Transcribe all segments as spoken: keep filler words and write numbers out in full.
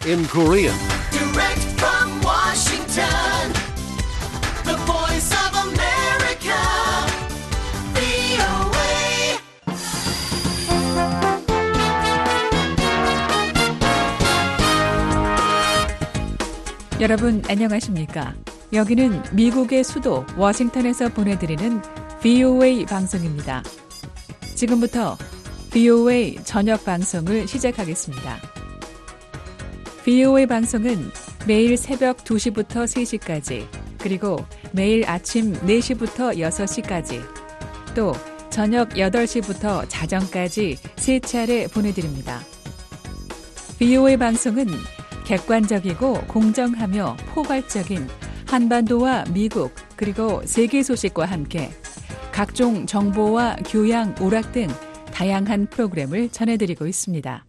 in Korean. Direct from Washington, the voice of America, 브이오에이. 여러분 안녕하십니까? 여기는 미국의 수도 워싱턴에서 보내드리는 브이오에이 방송입니다. 지금부터 브이오에이 저녁 방송을 시작하겠습니다. 브이오에이 방송은 매일 새벽 두 시부터 세 시까지, 그리고 매일 아침 네 시부터 여섯 시까지, 또 저녁 여덟 시부터 자정까지 세 차례 보내드립니다. 브이오에이 방송은 객관적이고 공정하며 포괄적인 한반도와 미국 그리고 세계 소식과 함께 각종 정보와 교양, 오락 등 다양한 프로그램을 전해드리고 있습니다.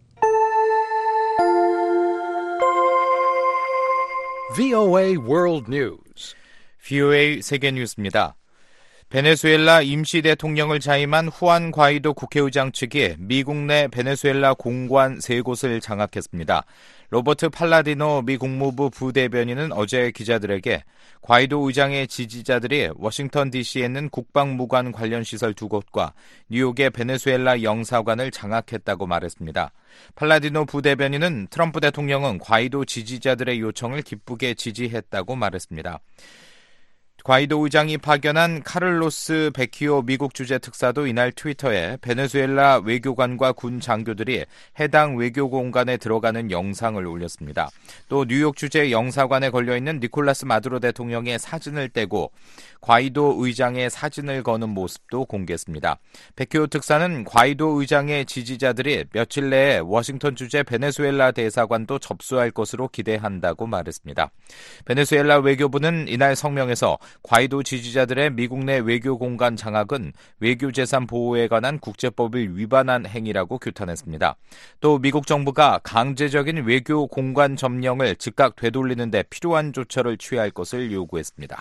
브이오에이 World News. 브이오에이 세계 뉴스입니다. 베네수엘라 임시 대통령을 자임한 후안 과이도 국회의장 측이 미국 내 베네수엘라 공관 세 곳을 장악했습니다. 로버트 팔라디노 미 국무부 부대변인은 어제 기자들에게 과이도 의장의 지지자들이 워싱턴 디씨에 있는 국방무관 관련 시설 두 곳과 뉴욕의 베네수엘라 영사관을 장악했다고 말했습니다. 팔라디노 부대변인은 트럼프 대통령은 과이도 지지자들의 요청을 기쁘게 지지했다고 말했습니다. 과이도 의장이 파견한 카를로스 베키오 미국 주재 특사도 이날 트위터에 베네수엘라 외교관과 군 장교들이 해당 외교 공간에 들어가는 영상을 올렸습니다. 또 뉴욕 주재 영사관에 걸려있는 니콜라스 마두로 대통령의 사진을 떼고 과이도 의장의 사진을 거는 모습도 공개했습니다. 베키오 특사는 과이도 의장의 지지자들이 며칠 내에 워싱턴 주재 베네수엘라 대사관도 접수할 것으로 기대한다고 말했습니다. 베네수엘라 외교부는 이날 성명에서 과이도 지지자들의 미국 내 외교 공간 장악은 외교재산 보호에 관한 국제법을 위반한 행위라고 규탄했습니다. 또 미국 정부가 강제적인 외교 공간 점령을 즉각 되돌리는 데 필요한 조처를 취할 것을 요구했습니다.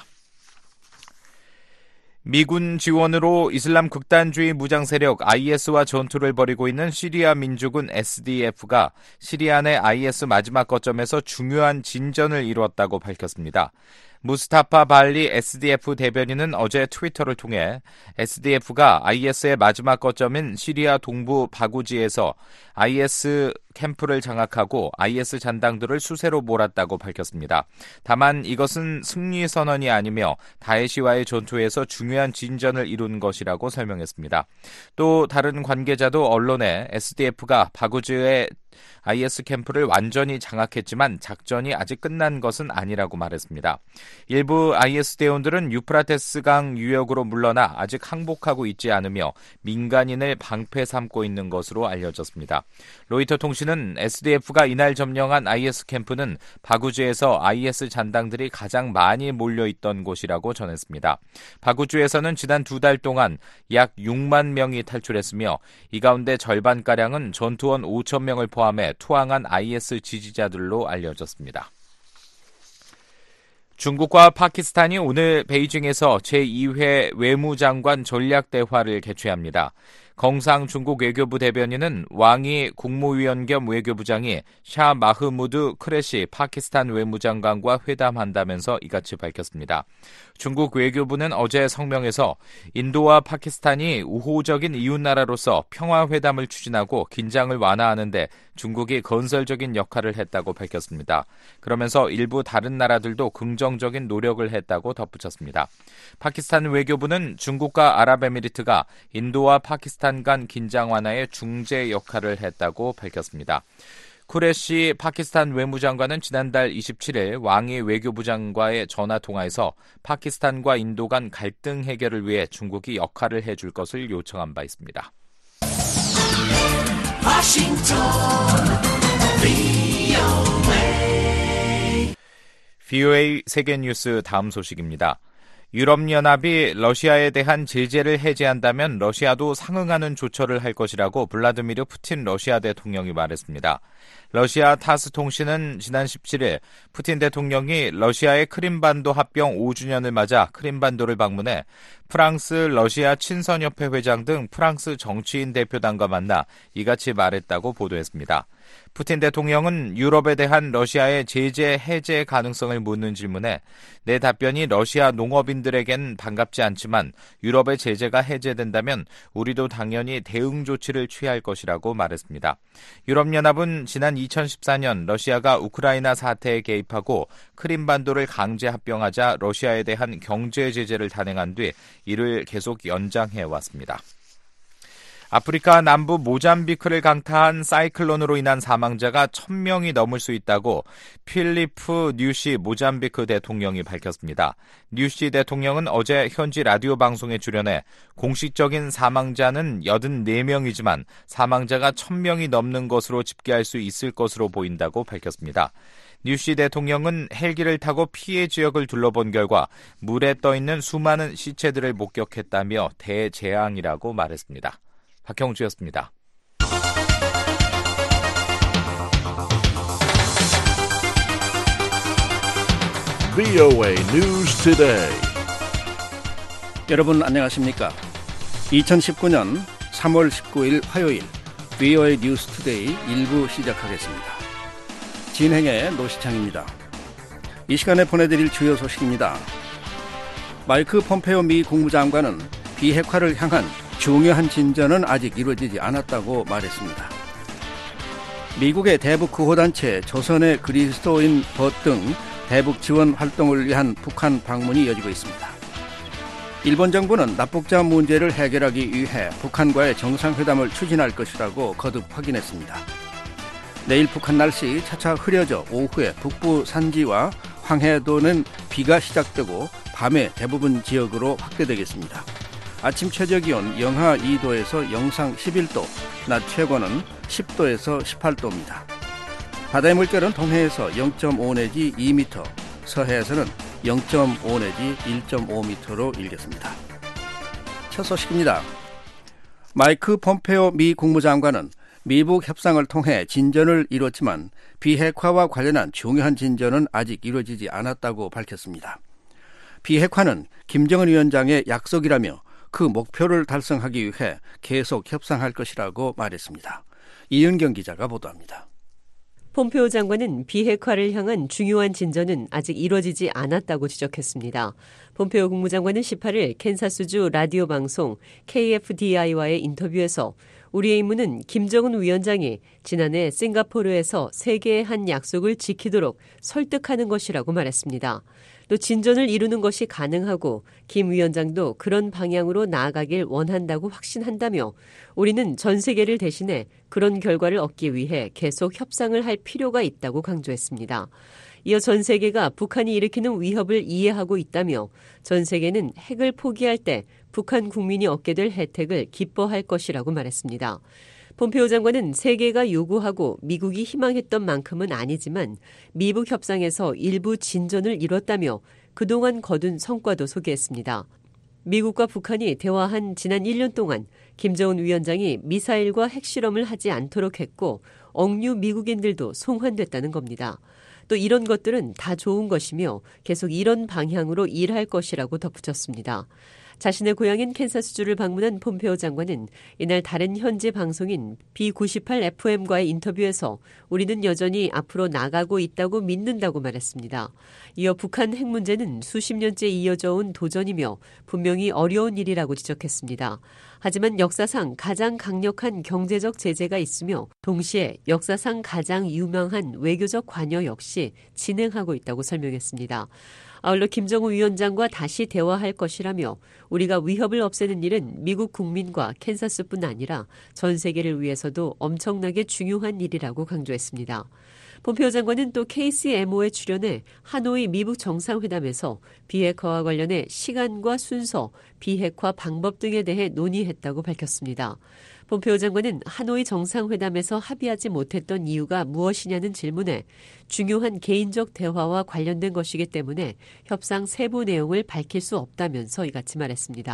미군 지원으로 이슬람 극단주의 무장 세력 아이에스와 전투를 벌이고 있는 시리아 민족군 에스디에프가 시리아 내 아이에스 마지막 거점에서 중요한 진전을 이루었다고 밝혔습니다. 무스타파 발리 에스디에프 대변인은 어제 트위터를 통해 에스디에프가 아이에스의 마지막 거점인 시리아 동부 바구지에서 아이에스 캠프를 장악하고 아이에스 잔당들을 수세로 몰았다고 밝혔습니다. 다만 이것은 승리 선언이 아니며 다에시와의 전투에서 중요한 진전을 이룬 것이라고 설명했습니다. 또 다른 관계자도 언론에 에스디에프가 바구지의 아이에스 캠프를 완전히 장악했지만 작전이 아직 끝난 것은 아니라고 말했습니다. 일부 아이에스 대원들은 유프라테스강 유역으로 물러나 아직 항복하고 있지 않으며 민간인을 방패 삼고 있는 것으로 알려졌습니다. 로이터 통신은 에스디에프가 이날 점령한 아이에스 캠프는 바구주에서 아이에스 잔당들이 가장 많이 몰려있던 곳이라고 전했습니다. 바구주에서는 지난 두 달 동안 약 육만 명이 탈출했으며 이 가운데 절반가량은 전투원 오천 명을 포함해 투항한 아이에스 지지자들로 알려졌습니다. 중국과 파키스탄이 오늘 베이징에서 제이 회 외무장관 전략대화를 개최합니다. 경상 중국 외교부 대변인은 왕이 국무위원 겸 외교부장이 샤 마흐무드 크레시 파키스탄 외무장관과 회담한다면서 이같이 밝혔습니다. 중국 외교부는 어제 성명에서 인도와 파키스탄이 우호적인 이웃나라로서 평화회담을 추진하고 긴장을 완화하는 데 중국이 건설적인 역할을 했다고 밝혔습니다. 그러면서 일부 다른 나라들도 긍정적인 노력을 했다고 덧붙였습니다. 파키스탄 외교부는 중국과 아랍에미리트가 인도와 파키스탄 간 긴장 완화에 중재 역할을 했다고 밝혔습니다. 쿠레시 파키스탄 외무장관은 지난달 이십칠 일 왕이 외교부장과의 전화통화에서 파키스탄과 인도 간 갈등 해결을 위해 중국이 역할을 해줄 것을 요청한 바 있습니다. 워싱턴 브이오에이. 브이오에이 세계뉴스 다음 소식입니다. 유럽연합이 러시아에 대한 제재를 해제한다면 러시아도 상응하는 조처를 할 것이라고 블라드미르 푸틴 러시아 대통령이 말했습니다. 러시아 타스 통신은 지난 십칠일 푸틴 대통령이 러시아의 크림반도 합병 오 주년을 맞아 크림반도를 방문해 프랑스 러시아 친선협회 회장 등 프랑스 정치인 대표단과 만나 이같이 말했다고 보도했습니다. 푸틴 대통령은 유럽에 대한 러시아의 제재 해제 가능성을 묻는 질문에 내 답변이 러시아 농업인들에겐 반갑지 않지만 유럽의 제재가 해제된다면 우리도 당연히 대응 조치를 취할 것이라고 말했습니다. 유럽연합은 지난 이천십사 년 러시아가 우크라이나 사태에 개입하고 크림반도를 강제 합병하자 러시아에 대한 경제 제재를 단행한 뒤 이를 계속 연장해 왔습니다. 아프리카 남부 모잠비크를 강타한 사이클론으로 인한 사망자가 천 명이 넘을 수 있다고 필리프 뉴시 모잠비크 대통령이 밝혔습니다. 뉴시 대통령은 어제 현지 라디오 방송에 출연해 공식적인 사망자는 여든네 명이지만 사망자가 천 명이 넘는 것으로 집계할 수 있을 것으로 보인다고 밝혔습니다. 뉴시 대통령은 헬기를 타고 피해 지역을 둘러본 결과 물에 떠있는 수많은 시체들을 목격했다며 대재앙이라고 말했습니다. 박형주였습니다. 브이오에이 News Today. 여러분 안녕하십니까? 이천십구 년 삼월 십구일 화요일 브이오에이 뉴스 투데이 일 부 시작하겠습니다. 진행의 노시창입니다. 이 시간에 보내드릴 주요 소식입니다. 마이크 폼페오 미 국무장관은 비핵화를 향한 중요한 진전은 아직 이루어지지 않았다고 말했습니다. 미국의 대북 구호단체 조선의 그리스도인 벗 등 대북 지원 활동을 위한 북한 방문이 이어지고 있습니다. 일본 정부는 납북자 문제를 해결하기 위해 북한과의 정상회담을 추진할 것이라고 거듭 확인했습니다. 내일 북한 날씨 차차 흐려져 오후에 북부 산지와 황해도는 비가 시작되고 밤에 대부분 지역으로 확대되겠습니다. 아침 최저기온 영하 이 도에서 영상 십일 도, 낮 최고는 십 도에서 십팔 도입니다. 바다의 물결은 동해에서 영 점 오 내지 이 미터, 서해에서는 영 점 오 내지 일 점 오 미터로 일겠습니다. 첫 소식입니다. 마이크 폼페오 미 국무장관은 미북 협상을 통해 진전을 이뤘지만 비핵화와 관련한 중요한 진전은 아직 이루어지지 않았다고 밝혔습니다. 비핵화는 김정은 위원장의 약속이라며 그 목표를 달성하기 위해 계속 협상할 것이라고 말했습니다. 이은경 기자가 보도합니다. 폼페오 장관은 비핵화를 향한 중요한 진전은 아직 이뤄지지 않았다고 지적했습니다. 폼페오 국무장관은 십팔일 캔사스주 라디오 방송 케이에프디아이와의 인터뷰에서 우리의 임무는 김정은 위원장이 지난해 싱가포르에서 세계에 한 약속을 지키도록 설득하는 것이라고 말했습니다. 또 진전을 이루는 것이 가능하고 김 위원장도 그런 방향으로 나아가길 원한다고 확신한다며 우리는 전 세계를 대신해 그런 결과를 얻기 위해 계속 협상을 할 필요가 있다고 강조했습니다. 이어 전 세계가 북한이 일으키는 위협을 이해하고 있다며 전 세계는 핵을 포기할 때 북한 국민이 얻게 될 혜택을 기뻐할 것이라고 말했습니다. 폼페오 장관은 세계가 요구하고 미국이 희망했던 만큼은 아니지만 미북 협상에서 일부 진전을 이뤘다며 그동안 거둔 성과도 소개했습니다. 미국과 북한이 대화한 지난 일 년 동안 김정은 위원장이 미사일과 핵실험을 하지 않도록 했고 억류 미국인들도 송환됐다는 겁니다. 또 이런 것들은 다 좋은 것이며 계속 이런 방향으로 일할 것이라고 덧붙였습니다. 자신의 고향인 캔사스주를 방문한 폼페오 장관은 이날 다른 현지 방송인 비 구십팔 에프엠과의 인터뷰에서 우리는 여전히 앞으로 나가고 있다고 믿는다고 말했습니다. 이어 북한 핵 문제는 수십 년째 이어져 온 도전이며 분명히 어려운 일이라고 지적했습니다. 하지만 역사상 가장 강력한 경제적 제재가 있으며 동시에 역사상 가장 유명한 외교적 관여 역시 진행하고 있다고 설명했습니다. 아울러 김정은 위원장과 다시 대화할 것이라며 우리가 위협을 없애는 일은 미국 국민과 캔사스뿐 아니라 전 세계를 위해서도 엄청나게 중요한 일이라고 강조했습니다. 폼페오 장관은 또 케이씨엠오에 출연해 하노이 미북 정상회담에서 비핵화와 관련해 시간과 순서, 비핵화 방법 등에 대해 논의했다고 밝혔습니다. 폼페오 장관은 하노이 정상회담에서 합의하지 못했던 이유가 무엇이냐는 질문에 중요한 개인적 대화와 관련된 것이기 때문에 협상 세부 내용을 밝힐 수 없다면서 이같이 말했습니다.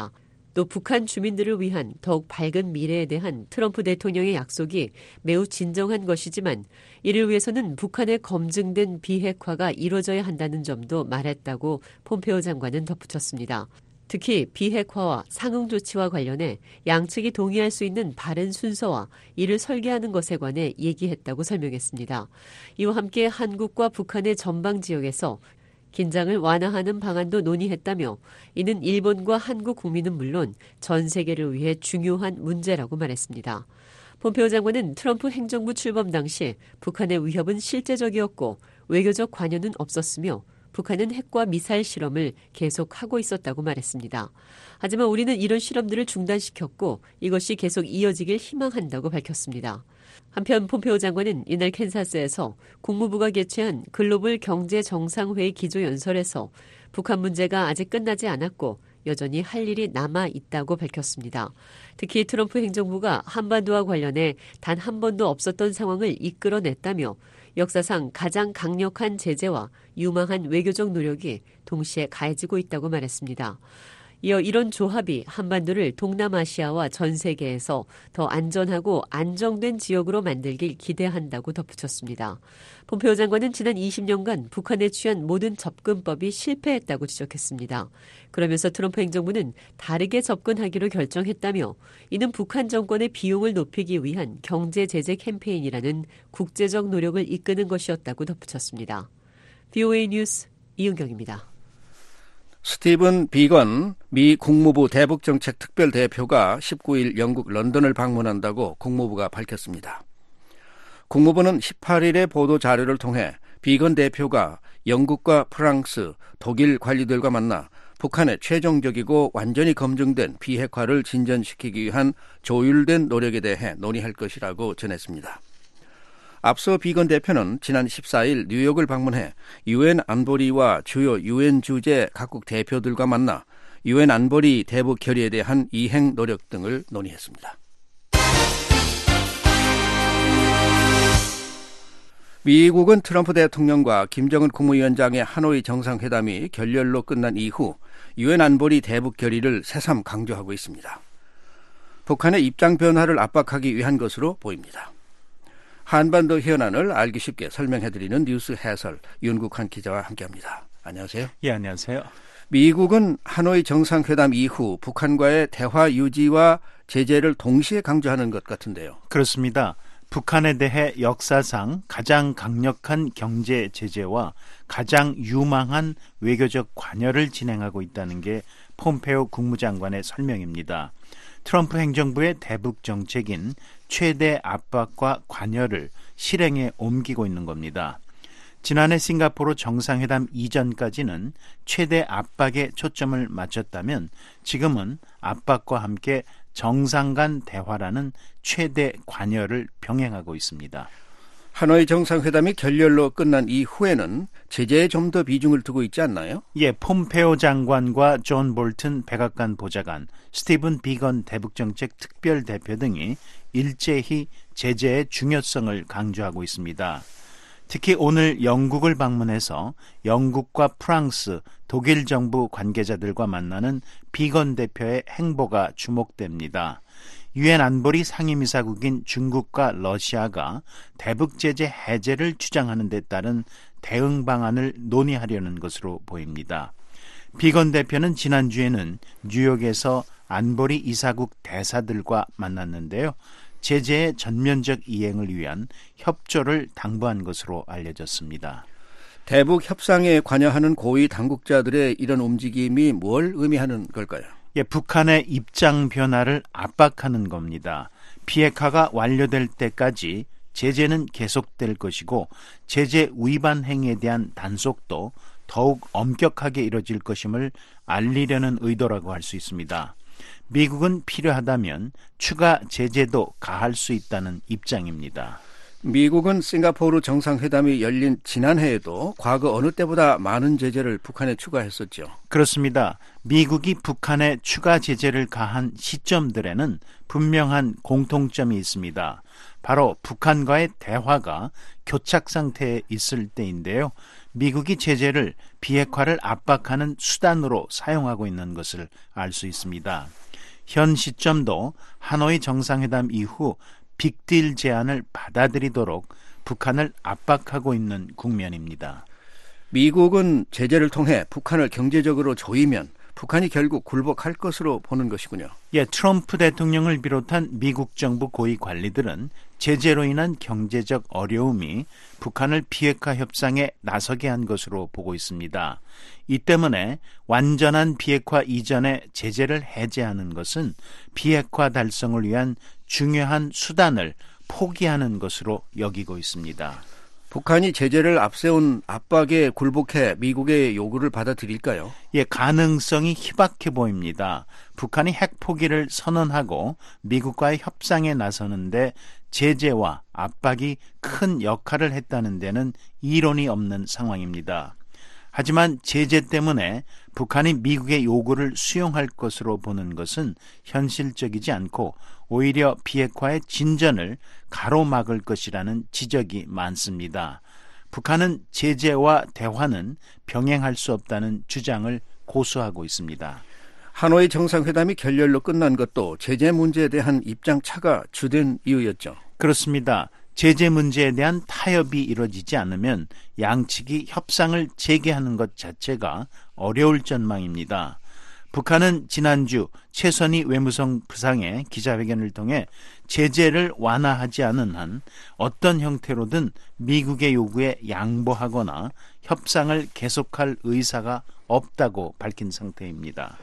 또 북한 주민들을 위한 더욱 밝은 미래에 대한 트럼프 대통령의 약속이 매우 진정한 것이지만 이를 위해서는 북한의 검증된 비핵화가 이루어져야 한다는 점도 말했다고 폼페오 장관은 덧붙였습니다. 특히 비핵화와 상응 조치와 관련해 양측이 동의할 수 있는 바른 순서와 이를 설계하는 것에 관해 얘기했다고 설명했습니다. 이와 함께 한국과 북한의 전방 지역에서 긴장을 완화하는 방안도 논의했다며 이는 일본과 한국 국민은 물론 전 세계를 위해 중요한 문제라고 말했습니다. 폼페오 장관은 트럼프 행정부 출범 당시 북한의 위협은 실제적이었고 외교적 관여는 없었으며 북한은 핵과 미사일 실험을 계속하고 있었다고 말했습니다. 하지만 우리는 이런 실험들을 중단시켰고 이것이 계속 이어지길 희망한다고 밝혔습니다. 한편 폼페오 장관은 이날 캔사스에서 국무부가 개최한 글로벌 경제 정상회의 기조연설에서 북한 문제가 아직 끝나지 않았고 여전히 할 일이 남아 있다고 밝혔습니다. 특히 트럼프 행정부가 한반도와 관련해 단 한 번도 없었던 상황을 이끌어냈다며 역사상 가장 강력한 제재와 유망한 외교적 노력이 동시에 가해지고 있다고 말했습니다. 이어 이런 조합이 한반도를 동남아시아와 전 세계에서 더 안전하고 안정된 지역으로 만들길 기대한다고 덧붙였습니다. 폼페오 장관은 지난 이십 년간 북한에 취한 모든 접근법이 실패했다고 지적했습니다. 그러면서 트럼프 행정부는 다르게 접근하기로 결정했다며 이는 북한 정권의 비용을 높이기 위한 경제 제재 캠페인이라는 국제적 노력을 이끄는 것이었다고 덧붙였습니다. 브이오에이 뉴스 이은경입니다. 스티븐 비건 미 국무부 대북정책 특별대표가 십구 일 영국 런던을 방문한다고 국무부가 밝혔습니다. 국무부는 십팔 일의 보도자료를 통해 비건 대표가 영국과 프랑스, 독일 관리들과 만나 북한의 최종적이고 완전히 검증된 비핵화를 진전시키기 위한 조율된 노력에 대해 논의할 것이라고 전했습니다. 앞서 비건 대표는 지난 십사 일 뉴욕을 방문해 유엔 안보리와 주요 유엔 주재 각국 대표들과 만나 유엔 안보리 대북 결의에 대한 이행 노력 등을 논의했습니다. 미국은 트럼프 대통령과 김정은 국무위원장의 하노이 정상회담이 결렬로 끝난 이후 유엔 안보리 대북 결의를 새삼 강조하고 있습니다. 북한의 입장 변화를 압박하기 위한 것으로 보입니다. 한반도 현안을 알기 쉽게 설명해드리는 뉴스 해설 윤국환 기자와 함께합니다. 안녕하세요. 예, 안녕하세요. 미국은 하노이 정상회담 이후 북한과의 대화 유지와 제재를 동시에 강조하는 것 같은데요. 그렇습니다. 북한에 대해 역사상 가장 강력한 경제 제재와 가장 유망한 외교적 관여를 진행하고 있다는 게 폼페오 국무장관의 설명입니다. 트럼프 행정부의 대북 정책인 최대 압박과 관여를 실행에 옮기고 있는 겁니다. 지난해 싱가포르 정상회담 이전까지는 최대 압박에 초점을 맞췄다면 지금은 압박과 함께 정상 간 대화라는 최대 관여를 병행하고 있습니다. 하노이 정상회담이 결렬로 끝난 이후에는 제재에 좀 더 비중을 두고 있지 않나요? 예, 폼페오 장관과 존 볼튼 백악관 보좌관, 스티븐 비건 대북정책 특별대표 등이 일제히 제재의 중요성을 강조하고 있습니다. 특히 오늘 영국을 방문해서 영국과 프랑스, 독일 정부 관계자들과 만나는 비건 대표의 행보가 주목됩니다. 유엔 안보리 상임이사국인 중국과 러시아가 대북 제재 해제를 주장하는 데 따른 대응 방안을 논의하려는 것으로 보입니다. 비건 대표는 지난주에는 뉴욕에서 안보리 이사국 대사들과 만났는데요. 제재의 전면적 이행을 위한 협조를 당부한 것으로 알려졌습니다. 대북 협상에 관여하는 고위 당국자들의 이런 움직임이 뭘 의미하는 걸까요? 예, 북한의 입장 변화를 압박하는 겁니다. 비핵화가 완료될 때까지 제재는 계속될 것이고 제재 위반 행위에 대한 단속도 더욱 엄격하게 이뤄질 것임을 알리려는 의도라고 할 수 있습니다. 미국은 필요하다면 추가 제재도 가할 수 있다는 입장입니다. 미국은 싱가포르 정상회담이 열린 지난해에도 과거 어느 때보다 많은 제재를 북한에 추가했었죠. 그렇습니다. 미국이 북한에 추가 제재를 가한 시점들에는 분명한 공통점이 있습니다. 바로 북한과의 대화가 교착 상태에 있을 때인데요. 미국이 제재를 비핵화를 압박하는 수단으로 사용하고 있는 것을 알 수 있습니다. 현 시점도 하노이 정상회담 이후 빅딜 제안을 받아들이도록 북한을 압박하고 있는 국면입니다. 미국은 제재를 통해 북한을 경제적으로 조이면 북한이 결국 굴복할 것으로 보는 것이군요. 예, 트럼프 대통령을 비롯한 미국 정부 고위 관리들은 제재로 인한 경제적 어려움이 북한을 비핵화 협상에 나서게 한 것으로 보고 있습니다. 이 때문에 완전한 비핵화 이전에 제재를 해제하는 것은 비핵화 달성을 위한 중요한 수단을 포기하는 것으로 여기고 있습니다. 북한이 제재를 앞세운 압박에 굴복해 미국의 요구를 받아들일까요? 예, 가능성이 희박해 보입니다. 북한이 핵 포기를 선언하고 미국과의 협상에 나서는데 제재와 압박이 큰 역할을 했다는 데는 이론이 없는 상황입니다. 하지만 제재 때문에 북한이 미국의 요구를 수용할 것으로 보는 것은 현실적이지 않고 오히려 비핵화의 진전을 가로막을 것이라는 지적이 많습니다. 북한은 제재와 대화는 병행할 수 없다는 주장을 고수하고 있습니다. 하노이 정상회담이 결렬로 끝난 것도 제재 문제에 대한 입장 차가 주된 이유였죠. 그렇습니다. 제재 문제에 대한 타협이 이루어지지 않으면 양측이 협상을 재개하는 것 자체가 어려울 전망입니다. 북한은 지난주 최선희 외무성 부상의 기자회견을 통해 제재를 완화하지 않은 한 어떤 형태로든 미국의 요구에 양보하거나 협상을 계속할 의사가 없다고 밝힌 상태입니다.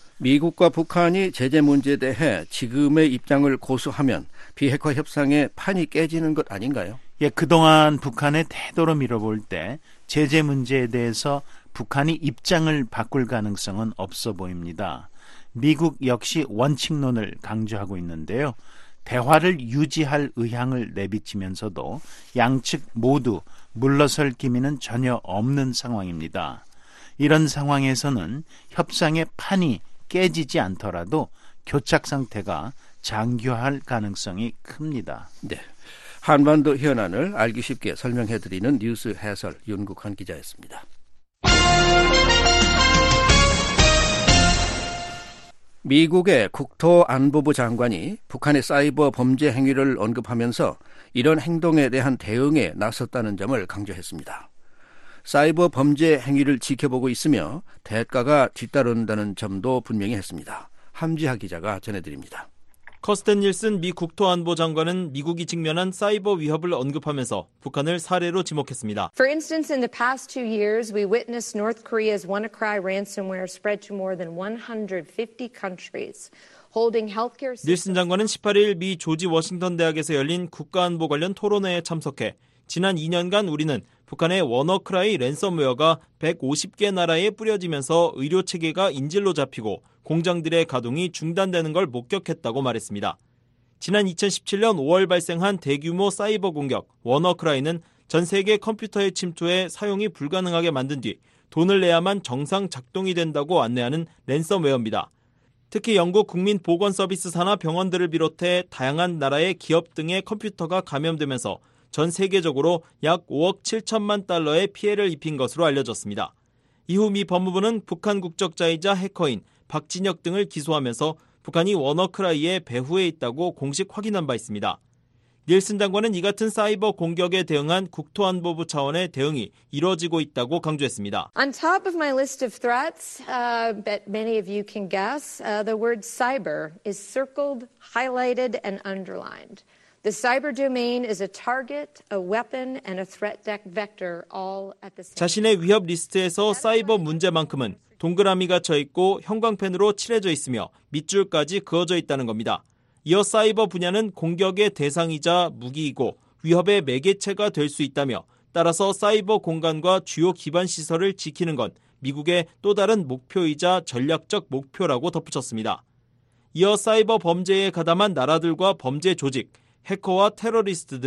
미국과 북한이 제재 문제에 대해 지금의 입장을 고수하면 비핵화 협상의 판이 깨지는 것 아닌가요? 예, 그동안 북한의 태도로 밀어볼 때 제재 문제에 대해서 북한이 입장을 바꿀 가능성은 없어 보입니다. 미국 역시 원칙론을 강조하고 있는데요. 대화를 유지할 의향을 내비치면서도 양측 모두 물러설 기미는 전혀 없는 상황입니다. 이런 상황에서는 협상의 판이 깨지지 않더라도 교착 상태가 장기화할 가능성이 큽니다. 네, 한반도 현안을 알기 쉽게 설명해드리는 뉴스 해설 윤국한 기자였습니다. 미국의 국토안보부 장관이 북한의 사이버 범죄 행위를 언급하면서 이런 행동에 대한 대응에 나섰다는 점을 강조했습니다. 사이버 범죄 행위를 지켜보고 있으며 대가가 뒤따른다는 점도 분명히 했습니다. 함지하 기자가 전해드립니다. 커스텐 닐슨 미 국토안보 장관은 미국이 직면한 사이버 위협을 언급하면서 북한을 사례로 지목했습니다. For instance, in the past two years, we witnessed North Korea's WannaCry ransomware spread to more than one hundred fifty countries. 닐슨 장관은 십팔 일 미 조지 워싱턴 대학에서 열린 국가안보 관련 토론회에 참석해 지난 이 년간 우리는 북한의 워너크라이 랜섬웨어가 백오십 개 나라에 뿌려지면서 의료체계가 인질로 잡히고 공장들의 가동이 중단되는 걸 목격했다고 말했습니다. 지난 이천십칠 년 오월 발생한 대규모 사이버 공격 워너크라이는 전 세계 컴퓨터에 침투해 사용이 불가능하게 만든 뒤 돈을 내야만 정상 작동이 된다고 안내하는 랜섬웨어입니다. 특히 영국 국민보건서비스사나 병원들을 비롯해 다양한 나라의 기업 등의 컴퓨터가 감염되면서 전 세계적으로 약 오억 칠천만 달러의 피해를 입힌 것으로 알려졌습니다. 이후 미 법무부는 북한 국적자이자 해커인 박진혁 등을 기소하면서 북한이 워너크라이의 배후에 있다고 공식 확인한 바 있습니다. 닐슨 장관은 이 같은 사이버 공격에 대응한 국토안보부 차원의 대응이 이뤄지고 있다고 강조했습니다. On top of my list of threats, uh, that many of you can guess, uh, the word cyber is circled, highlighted, and underlined. The cyber domain is a target, a weapon, and a threat vector all at the same time. 자신의 위협 리스트에서 사이버 문제만큼은 동그라미가 쳐 있고 형광펜으로 칠해져 있으며 밑줄까지 그어져 있다는 겁니다. 이어 사이버 분야는 공격의 대상이자 무기이고 위협의 매개체가 될 수 있다며 따라서 사이버 공간과 주요 기반 시설을 지키는 건 미국의 또 다른 목표이자 전략적 목표라고 덧붙였습니다. 이어 사이버 범죄에 가담한 나라들과 범죄 조직, 해커와 테러리스트들은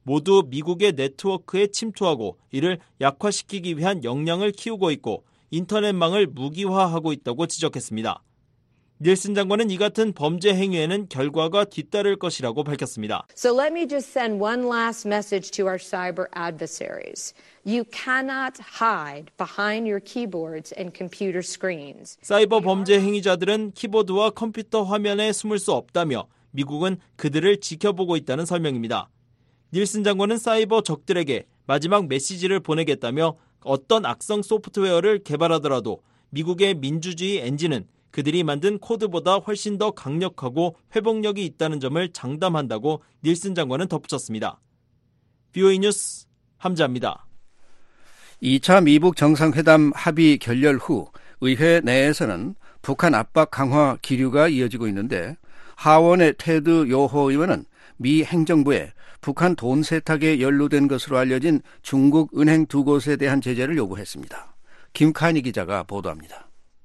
모두 미국의 네트워크에 침투하고 이를 약화시키기 위한 역량을 키우고 있고 인터넷망을 무기화하고 있다고 지적했습니다. 닐슨 장관은 이 같은 범죄 행위에는 결과가 뒤따를 것이라고 밝혔습니다. So let me just send one last message to our cyber adversaries. You cannot hide behind your keyboards and computer screens. 사이버 범죄 행위자들은 키보드와 컴퓨터 화면에 숨을 수 없다며 미국은 그들을 지켜보고 있다는 설명입니다. 닐슨 장관은 사이버 적들에게 마지막 메시지를 보내겠다며 어떤 악성 소프트웨어를 개발하더라도 미국의 민주주의 엔진은 그들이 만든 코드보다 훨씬 더 강력하고 회복력이 있다는 점을 장담한다고 닐슨 장관은 덧붙였습니다. 브이오에이 뉴스 함자입니다. 이 차 미북 정상회담 합의 결렬 후 의회 내에서는 북한 압박 강화 기류가 이어지고 있는데 하원의 테드 요호 의원은 미 행정부에 북한 돈 세탁에 연루된 것으로 알려진 중국 은행 두 곳에 대한 제재를 요구했습니다. 김칸희 기자가 보도합니다.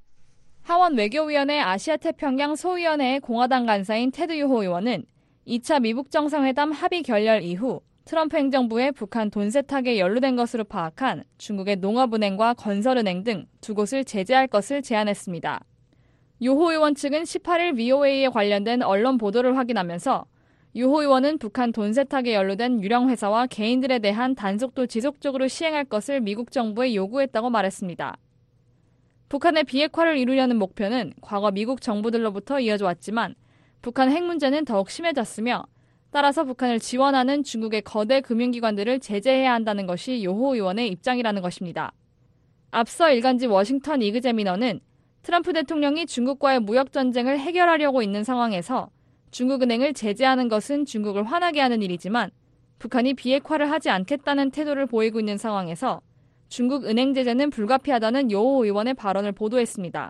하원 외교위원회 아시아태평양 소위원회의 공화당 간사인 테드 요호 의원은 이 차 미북 정상회담 합의 결렬 이후 트럼프 행정부에 북한 돈 세탁에 연루된 것으로 파악한 중국의 농업은행과 건설은행 등 두 곳을 제재할 것을 제안했습니다. 요호 의원 측은 십팔 일 브이오에이에 관련된 언론 보도를 확인하면서 요호 의원은 북한 돈 세탁에 연루된 유령 회사와 개인들에 대한 단속도 지속적으로 시행할 것을 미국 정부에 요구했다고 말했습니다. 북한의 비핵화를 이루려는 목표는 과거 미국 정부들로부터 이어져 왔지만 북한 핵 문제는 더욱 심해졌으며 따라서 북한을 지원하는 중국의 거대 금융기관들을 제재해야 한다는 것이 요호 의원의 입장이라는 것입니다. 앞서 일간지 워싱턴 이그제미너는 트럼프 대통령이 중국과의 무역전쟁을 해결하려고 있는 상황에서 중국은행을 제재하는 것은 중국을 화나게 하는 일이지만 북한이 비핵화를 하지 않겠다는 태도를 보이고 있는 상황에서 중국 은행 제재는 불가피하다는 요호 의원의 발언을 보도했습니다.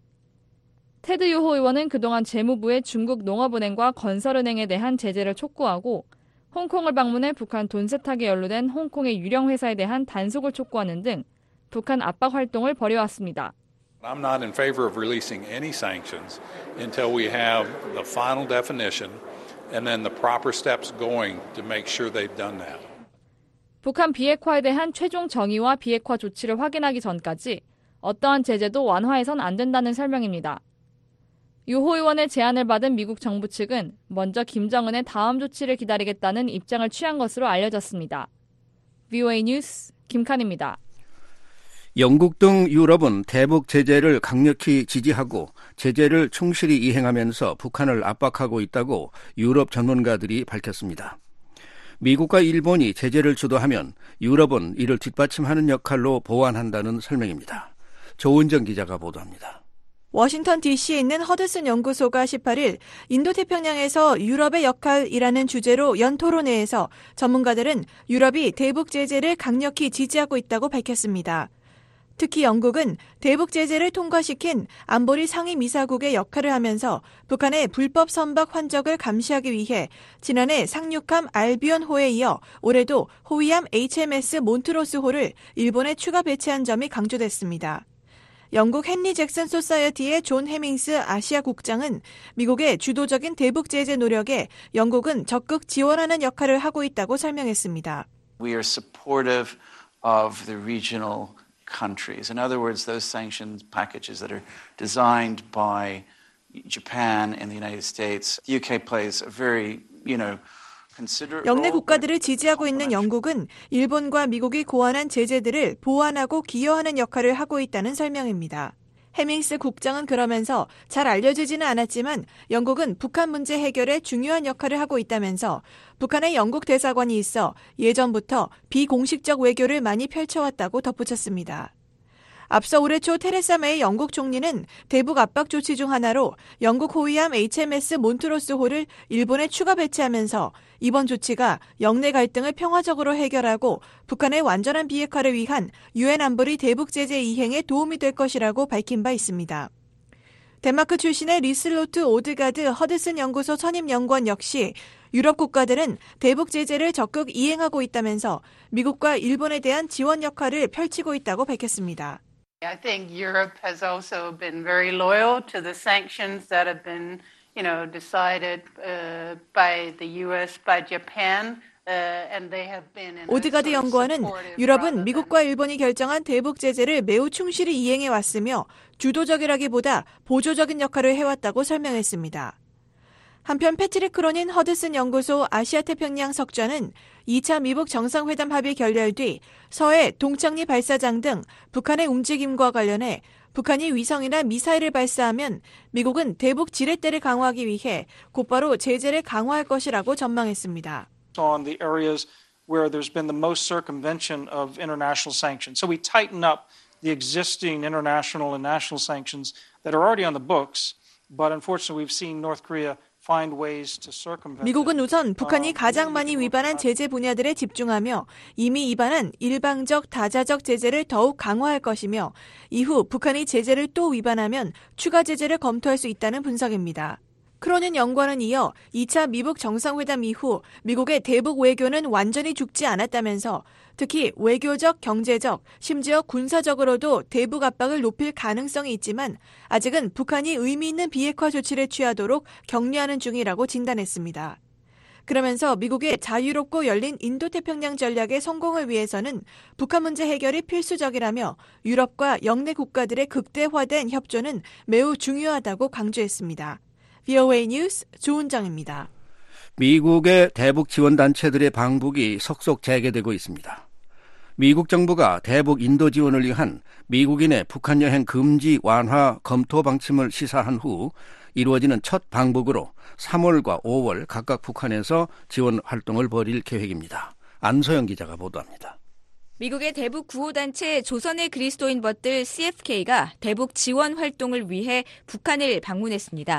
테드 요호 의원은 그동안 재무부에 중국 농업은행과 건설은행에 대한 제재를 촉구하고 홍콩을 방문해 북한 돈 세탁에 연루된 홍콩의 유령 회사에 대한 단속을 촉구하는 등 북한 압박 활동을 벌여왔습니다. I'm not in favor of releasing any sanctions until we have the final definition and then the proper steps going to make sure they've done that. 북한 비핵화에 대한 최종 정의와 비핵화 조치를 확인하기 전까지 어떠한 제재도 완화해선 안 된다는 설명입니다. 요호 의원의 제안을 받은 미국 정부 측은 먼저 김정은의 다음 조치를 기다리겠다는 입장을 취한 것으로 알려졌습니다. 브이오에이 뉴스 김칸입니다. 영국 등 유럽은 대북 제재를 강력히 지지하고 제재를 충실히 이행하면서 북한을 압박하고 있다고 유럽 전문가들이 밝혔습니다. 미국과 일본이 제재를 주도하면 유럽은 이를 뒷받침하는 역할로 보완한다는 설명입니다. 조은정 기자가 보도합니다. 워싱턴 디씨에 있는 허드슨 연구소가 십팔 일 인도태평양에서 유럽의 역할이라는 주제로 연 토론회에서 전문가들은 유럽이 대북 제재를 강력히 지지하고 있다고 밝혔습니다. 특히 영국은 대북 제재를 통과시킨 안보리 상임이사국의 역할을 하면서 북한의 불법 선박 환적을 감시하기 위해 지난해 상륙함 알비온호에 이어 올해도 호위함 에이치엠에스 몬트로스호를 일본에 추가 배치한 점이 강조됐습니다. 영국 헨리 잭슨 소사이어티의 존 해밍스 아시아 국장은 미국의 주도적인 대북 제재 노력에 영국은 적극 지원하는 역할을 하고 있다고 설명했습니다. We are supportive of the regional countries. In other words, those sanctions packages that are designed by Japan and the United States. The U K plays a very, you know, 영내 국가들을 지지하고 있는 영국은 일본과 미국이 고안한 제재들을 보완하고 기여하는 역할을 하고 있다는 설명입니다. 해밍스 국장은 그러면서 잘 알려지지는 않았지만 영국은 북한 문제 해결에 중요한 역할을 하고 있다면서 북한에 영국 대사관이 있어 예전부터 비공식적 외교를 많이 펼쳐왔다고 덧붙였습니다. 앞서 올해 초 테레사 메이 영국 총리는 대북 압박 조치 중 하나로 영국 호위함 에이치엠에스 몬트로스호를 일본에 추가 배치하면서 이번 조치가 영내 갈등을 평화적으로 해결하고 북한의 완전한 비핵화를 위한 유엔 안보리 대북 제재 이행에 도움이 될 것이라고 밝힌 바 있습니다. 덴마크 출신의 리슬로트 오드가드 허드슨 연구소 선임 연구원 역시 유럽 국가들은 대북 제재를 적극 이행하고 있다면서 미국과 일본에 대한 지원 역할을 펼치고 있다고 밝혔습니다. I think Europe has also been very loyal to the sanctions that have been, you know, decided uh, by the U S, by Japan. 오드가드 연구원은 유럽은 미국과 일본이 결정한 대북 제재를 매우 충실히 이행해 왔으며 주도적이라기보다 보조적인 역할을 해왔다고 설명했습니다. 한편 패트릭 크로닌 허드슨 연구소 아시아태평양 석좌는 이 차 미북 정상회담 합의 결렬 뒤 서해 동창리 발사장 등 북한의 움직임과 관련해 북한이 위성이나 미사일을 발사하면 미국은 대북 지렛대를 강화하기 위해 곧바로 제재를 강화할 것이라고 전망했습니다. On the areas where there's been the most circumvention of international sanctions. So we tighten up the existing international and national sanctions that are already on the books, but unfortunately we've seen North Korea 미국은 우선 북한이 가장 많이 위반한 제재 분야들에 집중하며 이미 위반한 일방적 다자적 제재를 더욱 강화할 것이며 이후 북한이 제재를 또 위반하면 추가 제재를 검토할 수 있다는 분석입니다. 크로닌 연구원은 이어 이 차 미북 정상회담 이후 미국의 대북 외교는 완전히 죽지 않았다면서 특히 외교적, 경제적, 심지어 군사적으로도 대북 압박을 높일 가능성이 있지만 아직은 북한이 의미 있는 비핵화 조치를 취하도록 격려하는 중이라고 진단했습니다. 그러면서 미국의 자유롭고 열린 인도태평양 전략의 성공을 위해서는 북한 문제 해결이 필수적이라며 유럽과 영내 국가들의 극대화된 협조는 매우 중요하다고 강조했습니다. 브이오에이 뉴스 조은정입니다. 미국의 대북 지원단체들의 방북이 속속 재개되고 있습니다. 미국 정부가 대북 인도 지원을 위한 미국인의 북한 여행 금지 완화 검토 방침을 시사한 후 이루어지는 첫 방북으로 삼월과 오월 각각 북한에서 지원 활동을 벌일 계획입니다. 안소영 기자가 보도합니다. 미국의 대북 구호단체 조선의 그리스도인벗들 씨에프케이가 대북 지원 활동을 위해 북한을 방문했습니다.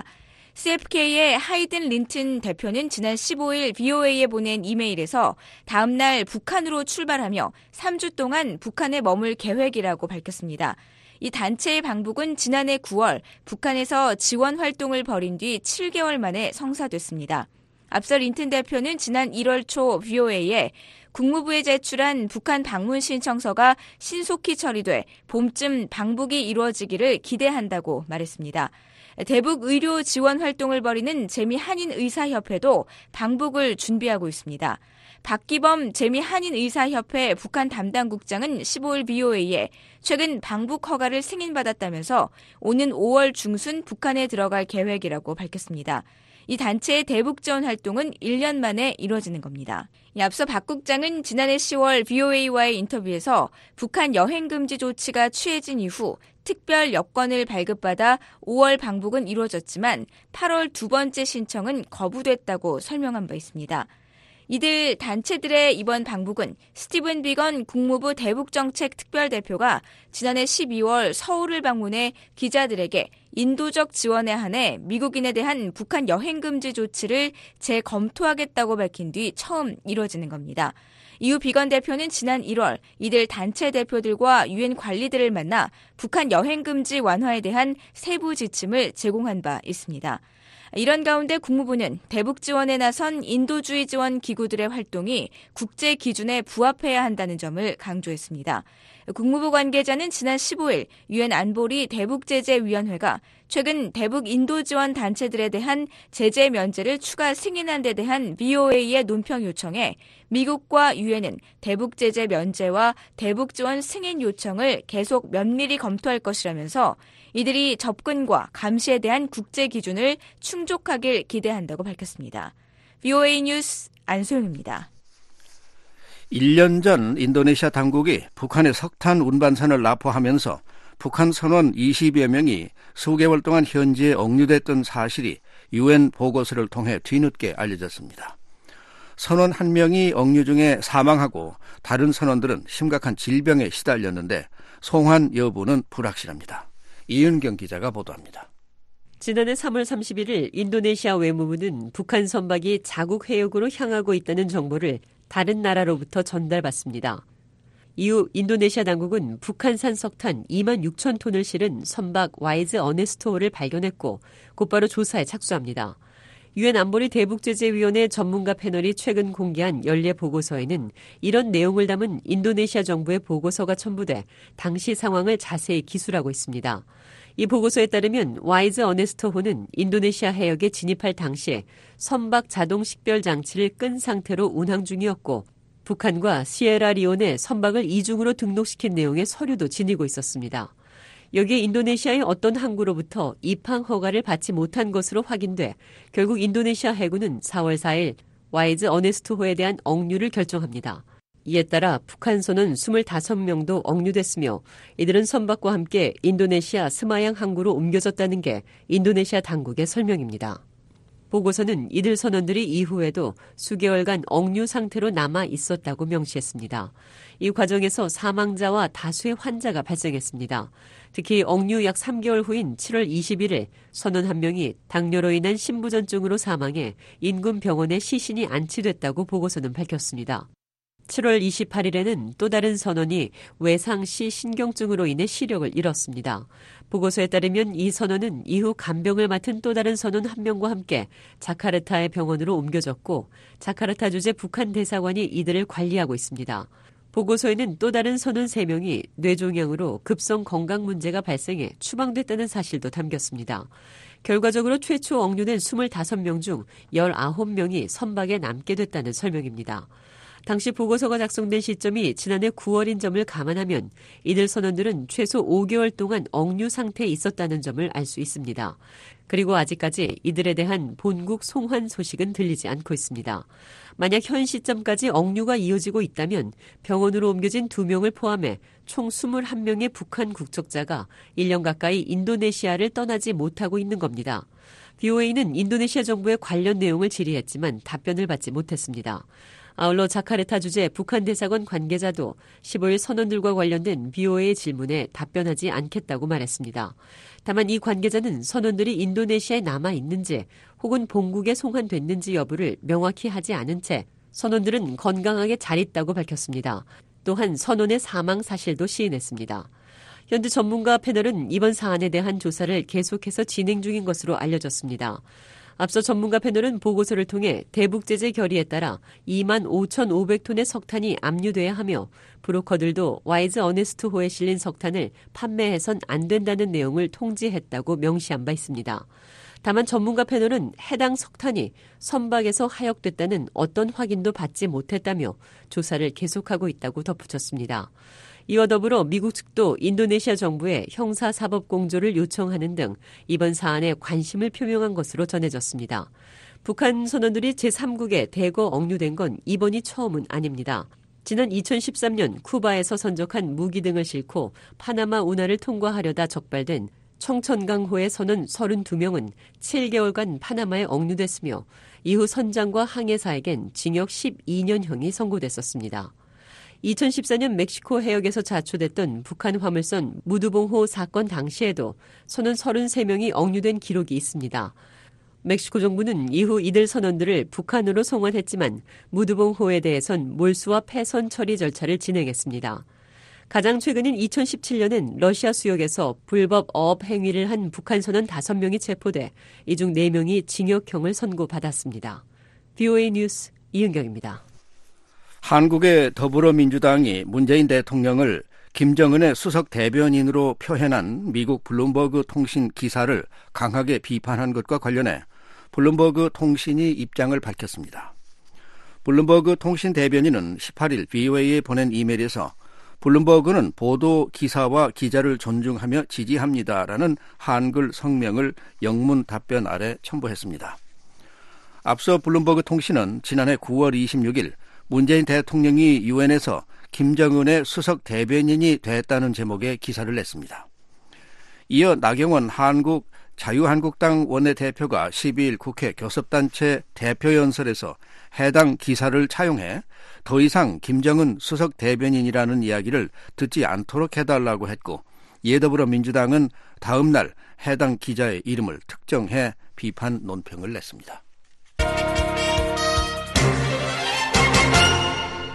씨에프케이의 하이든 린튼 대표는 지난 십오일 브이오에이에 보낸 이메일에서 다음 날 북한으로 출발하며 삼 주 동안 북한에 머물 계획이라고 밝혔습니다. 이 단체의 방북은 지난해 구월 북한에서 지원 활동을 벌인 뒤 칠 개월 만에 성사됐습니다. 앞서 린튼 대표는 지난 일월 초 브이오에이에 국무부에 제출한 북한 방문 신청서가 신속히 처리돼 봄쯤 방북이 이루어지기를 기대한다고 말했습니다. 대북 의료 지원 활동을 벌이는 재미한인의사협회도 방북을 준비하고 있습니다. 박기범 재미한인의사협회 북한 담당국장은 십오일 브이오에이에 최근 방북 허가를 승인받았다면서 오는 오월 중순 북한에 들어갈 계획이라고 밝혔습니다. 이 단체의 대북 지원 활동은 일 년 만에 이루어지는 겁니다. 앞서 박 국장은 지난해 시월 브이오에이와의 인터뷰에서 북한 여행 금지 조치가 취해진 이후 특별 여권을 발급받아 오월 방북은 이루어졌지만 팔월 두 번째 신청은 거부됐다고 설명한 바 있습니다. 이들 단체들의 이번 방북은 스티븐 비건 국무부 대북정책 특별대표가 지난해 십이월 서울을 방문해 기자들에게 인도적 지원에 한해 미국인에 대한 북한 여행 금지 조치를 재검토하겠다고 밝힌 뒤 처음 이뤄지는 겁니다. 이후 비건 대표는 지난 일월 이들 단체 대표들과 유엔 관리들을 만나 북한 여행 금지 완화에 대한 세부 지침을 제공한 바 있습니다. 이런 가운데 국무부는 대북 지원에 나선 인도주의 지원 기구들의 활동이 국제 기준에 부합해야 한다는 점을 강조했습니다. 국무부 관계자는 지난 십오일 유엔 안보리 대북제재위원회가 최근 대북 인도 지원 단체들에 대한 제재 면제를 추가 승인한 데 대한 브이오에이의 논평 요청에 미국과 유엔은 대북 제재 면제와 대북 지원 승인 요청을 계속 면밀히 검토할 것이라면서 이들이 접근과 감시에 대한 국제 기준을 충족하길 기대한다고 밝혔습니다. 브이오에이 뉴스 안소영입니다. 일 년 전 인도네시아 당국이 북한의 석탄 운반선을 납포하면서 북한 선원 이십여 명이 수개월 동안 현지에 억류됐던 사실이 유엔 보고서를 통해 뒤늦게 알려졌습니다. 선원 한 명이 억류 중에 사망하고 다른 선원들은 심각한 질병에 시달렸는데 송환 여부는 불확실합니다. 이은경 기자가 보도합니다. 지난해 삼월 삼십일일 인도네시아 외무부는 북한 선박이 자국 해역으로 향하고 있다는 정보를 다른 나라로부터 전달받습니다. 이후 인도네시아 당국은 북한산 석탄 이만 육천 톤을 실은 선박 와이즈 어네스토호를 발견했고 곧바로 조사에 착수합니다. 유엔 안보리 대북제재위원회 전문가 패널이 최근 공개한 연례 보고서에는 이런 내용을 담은 인도네시아 정부의 보고서가 첨부돼 당시 상황을 자세히 기술하고 있습니다. 이 보고서에 따르면 와이즈 어네스트 호는 인도네시아 해역에 진입할 당시에 선박 자동 식별 장치를 끈 상태로 운항 중이었고 북한과 시에라리온에 선박을 이중으로 등록시킨 내용의 서류도 지니고 있었습니다. 여기에 인도네시아의 어떤 항구로부터 입항 허가를 받지 못한 것으로 확인돼 결국 인도네시아 해군은 사월 사일 와이즈 어네스트호에 대한 억류를 결정합니다. 이에 따라 북한선은 이십오 명도 억류됐으며 이들은 선박과 함께 인도네시아 스마양 항구로 옮겨졌다는 게 인도네시아 당국의 설명입니다. 보고서는 이들 선원들이 이후에도 수개월간 억류 상태로 남아 있었다고 명시했습니다. 이 과정에서 사망자와 다수의 환자가 발생했습니다. 특히 억류 약 삼 개월 후인 칠월 이십일일 선원 한 명이 당뇨로 인한 심부전증으로 사망해 인근 병원에 시신이 안치됐다고 보고서는 밝혔습니다. 칠월 이십팔일에는 또 다른 선원이 외상시 신경증으로 인해 시력을 잃었습니다. 보고서에 따르면 이 선원은 이후 간병을 맡은 또 다른 선원 한 명과 함께 자카르타의 병원으로 옮겨졌고 자카르타 주재 북한 대사관이 이들을 관리하고 있습니다. 보고서에는 또 다른 선원 세 명이 뇌종양으로 급성 건강 문제가 발생해 추방됐다는 사실도 담겼습니다. 결과적으로 최초 억류된 이십오 명 중 십구 명이 선박에 남게 됐다는 설명입니다. 당시 보고서가 작성된 시점이 지난해 구월인 점을 감안하면 이들 선원들은 최소 오 개월 동안 억류 상태에 있었다는 점을 알 수 있습니다. 그리고 아직까지 이들에 대한 본국 송환 소식은 들리지 않고 있습니다. 만약 현 시점까지 억류가 이어지고 있다면 병원으로 옮겨진 두 명을 포함해 총 이십일 명의 북한 국적자가 일 년 가까이 인도네시아를 떠나지 못하고 있는 겁니다. 브이오에이는 인도네시아 정부의 관련 내용을 질의했지만 답변을 받지 못했습니다. 아울러 자카르타 주재 북한 대사관 관계자도 십오일 선원들과 관련된 브이오에이의 질문에 답변하지 않겠다고 말했습니다. 다만 이 관계자는 선원들이 인도네시아에 남아 있는지 혹은 본국에 송환됐는지 여부를 명확히 하지 않은 채 선원들은 건강하게 잘 있다고 밝혔습니다. 또한 선원의 사망 사실도 시인했습니다. 현재 전문가 패널은 이번 사안에 대한 조사를 계속해서 진행 중인 것으로 알려졌습니다. 앞서 전문가 패널은 보고서를 통해 대북제재 결의에 따라 이만 오천오백 톤의 석탄이 압류돼야 하며 브로커들도 와이즈 어네스트호에 실린 석탄을 판매해선 안 된다는 내용을 통지했다고 명시한 바 있습니다. 다만 전문가 패널은 해당 석탄이 선박에서 하역됐다는 어떤 확인도 받지 못했다며 조사를 계속하고 있다고 덧붙였습니다. 이와 더불어 미국 측도 인도네시아 정부에 형사사법공조를 요청하는 등 이번 사안에 관심을 표명한 것으로 전해졌습니다. 북한 선원들이 제삼국에 대거 억류된 건 이번이 처음은 아닙니다. 지난 이천십삼 년 쿠바에서 선적한 무기 등을 싣고 파나마 운하를 통과하려다 적발된 청천강호의 선원 삼십이 명은 칠 개월간 파나마에 억류됐으며 이후 선장과 항해사에겐 징역 십이 년형이 선고됐었습니다. 이천십사 년 멕시코 해역에서 자초됐던 북한 화물선 무두봉호 사건 당시에도 선원 삼십삼 명이 억류된 기록이 있습니다. 멕시코 정부는 이후 이들 선원들을 북한으로 송환했지만 무두봉호에 대해선 몰수와 폐선 처리 절차를 진행했습니다. 가장 최근인 이천십칠 년엔 러시아 수역에서 불법 어업 행위를 한 북한 선원 다섯 명이 체포돼 이 중 네 명이 징역형을 선고받았습니다. 브이오에이 뉴스 이은경입니다. 한국의 더불어민주당이 문재인 대통령을 김정은의 수석 대변인으로 표현한 미국 블룸버그 통신 기사를 강하게 비판한 것과 관련해 블룸버그 통신이 입장을 밝혔습니다. 블룸버그 통신 대변인은 십팔일 브이오에이에 보낸 이메일에서 블룸버그는 보도 기사와 기자를 존중하며 지지합니다라는 한글 성명을 영문 답변 아래 첨부했습니다. 앞서 블룸버그 통신은 지난해 구월 이십육일 문재인 대통령이 유엔에서 김정은의 수석 대변인이 됐다는 제목의 기사를 냈습니다. 이어 나경원 한국 자유한국당 원내대표가 십이일 국회 교섭단체 대표연설에서 해당 기사를 차용해 더 이상 김정은 수석 대변인이라는 이야기를 듣지 않도록 해달라고 했고, 이에 더불어 민주당은 다음 날 해당 기자의 이름을 특정해 비판 논평을 냈습니다.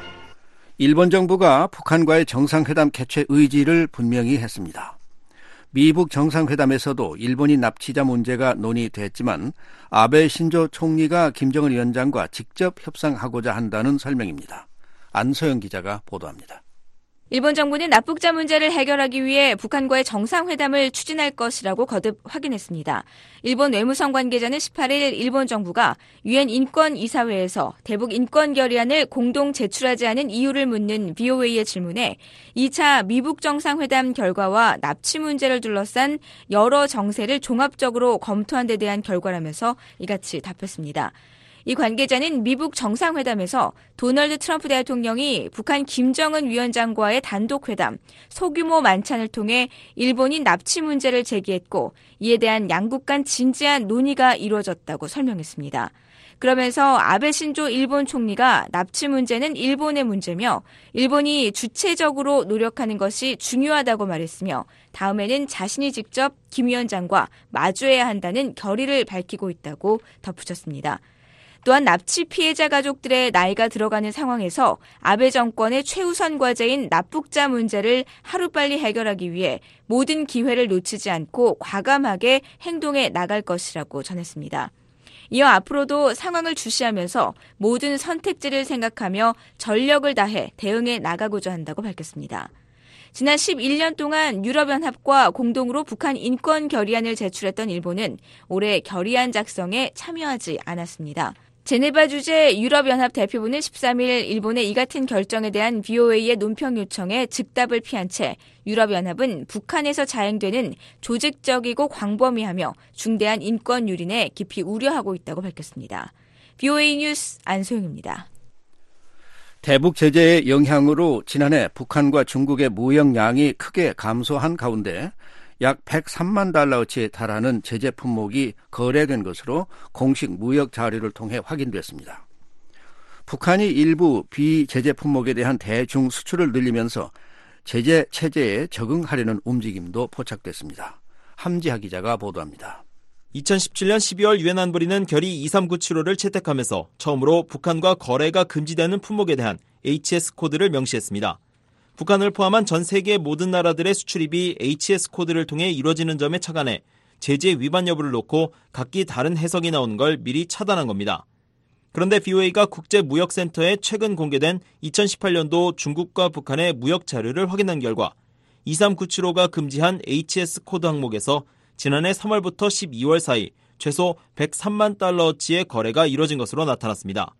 일본 정부가 북한과의 정상회담 개최 의지를 분명히 했습니다. 미북 정상회담에서도 일본인 납치자 문제가 논의됐지만 아베 신조 총리가 김정은 위원장과 직접 협상하고자 한다는 설명입니다. 안소영 기자가 보도합니다. 일본 정부는 납북자 문제를 해결하기 위해 북한과의 정상회담을 추진할 것이라고 거듭 확인했습니다. 일본 외무성 관계자는 십팔 일 일본 정부가 유엔 인권이사회에서 대북 인권 결의안을 공동 제출하지 않은 이유를 묻는 브이오에이의 질문에 이 차 미북 정상회담 결과와 납치 문제를 둘러싼 여러 정세를 종합적으로 검토한 데 대한 결과라면서 이같이 답했습니다. 이 관계자는 미북 정상회담에서 도널드 트럼프 대통령이 북한 김정은 위원장과의 단독회담, 소규모 만찬을 통해 일본인 납치 문제를 제기했고 이에 대한 양국 간 진지한 논의가 이루어졌다고 설명했습니다. 그러면서 아베 신조 일본 총리가 납치 문제는 일본의 문제며 일본이 주체적으로 노력하는 것이 중요하다고 말했으며 다음에는 자신이 직접 김 위원장과 마주해야 한다는 결의를 밝히고 있다고 덧붙였습니다. 또한 납치 피해자 가족들의 나이가 들어가는 상황에서 아베 정권의 최우선 과제인 납북자 문제를 하루빨리 해결하기 위해 모든 기회를 놓치지 않고 과감하게 행동해 나갈 것이라고 전했습니다. 이어 앞으로도 상황을 주시하면서 모든 선택지를 생각하며 전력을 다해 대응해 나가고자 한다고 밝혔습니다. 지난 십일 년 동안 유럽연합과 공동으로 북한 인권 결의안을 제출했던 일본은 올해 결의안 작성에 참여하지 않았습니다. 제네바 주재 유럽연합 대표부는 십삼 일 일본의 이 같은 결정에 대한 브이오에이의 논평 요청에 즉답을 피한 채 유럽연합은 북한에서 자행되는 조직적이고 광범위하며 중대한 인권 유린에 깊이 우려하고 있다고 밝혔습니다. 브이오에이 뉴스 안소영입니다. 대북 제재의 영향으로 지난해 북한과 중국의 무역량이 크게 감소한 가운데 약 백삼만 달러어치에 달하는 제재 품목이 거래된 것으로 공식 무역 자료를 통해 확인됐습니다. 북한이 일부 비제재 품목에 대한 대중 수출을 늘리면서 제재 체제에 적응하려는 움직임도 포착됐습니다. 함지하 기자가 보도합니다. 이천십칠 년 십이월 유엔 안보리는 결의 이삼구칠오를 채택하면서 처음으로 북한과 거래가 금지되는 품목에 대한 에이치에스 코드를 명시했습니다. 북한을 포함한 전 세계 모든 나라들의 수출입이 에이치에스 코드를 통해 이루어지는 점에 착안해 제재 위반 여부를 놓고 각기 다른 해석이 나오는 걸 미리 차단한 겁니다. 그런데 브이오에이가 국제무역센터에 최근 공개된 이천십팔 년도 중국과 북한의 무역 자료를 확인한 결과 이삼구칠오가 금지한 에이치에스 코드 항목에서 지난해 삼월부터 십이월 사이 최소 백삼만 달러어치의 거래가 이뤄진 것으로 나타났습니다.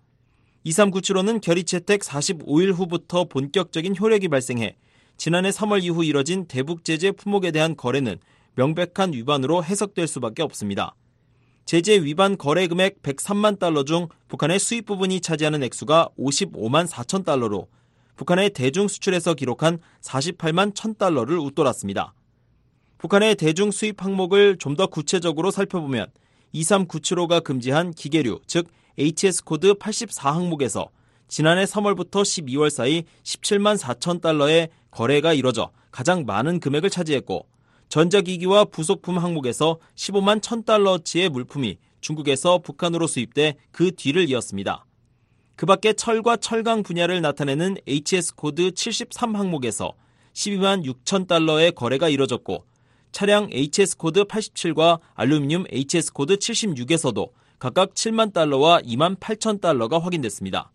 이삼구칠오는 결의 채택 사십오 일 후부터 본격적인 효력이 발생해 지난해 삼월 이후 이뤄진 대북 제재 품목에 대한 거래는 명백한 위반으로 해석될 수밖에 없습니다. 제재 위반 거래 금액 백삼만 달러 중 북한의 수입 부분이 차지하는 액수가 오십오만 사천 달러로 북한의 대중 수출에서 기록한 사십팔만 천 달러를 웃돌았습니다. 북한의 대중 수입 항목을 좀 더 구체적으로 살펴보면 이삼구칠오가 금지한 기계류, 즉 에이치에스 코드 팔십사 항목에서 지난해 삼월부터 십이월 사이 십칠만 사천 달러의 거래가 이뤄져 가장 많은 금액을 차지했고 전자기기와 부속품 항목에서 십오만 천 달러어치의 물품이 중국에서 북한으로 수입돼 그 뒤를 이었습니다. 그 밖에 철과 철강 분야를 나타내는 에이치에스 코드 칠십삼 항목에서 십이만 육천 달러의 거래가 이뤄졌고 차량 에이치에스 코드 팔십칠과 알루미늄 에이치에스 코드 칠십육에서도 각각 칠만 달러와 이만 팔천 달러가 확인됐습니다.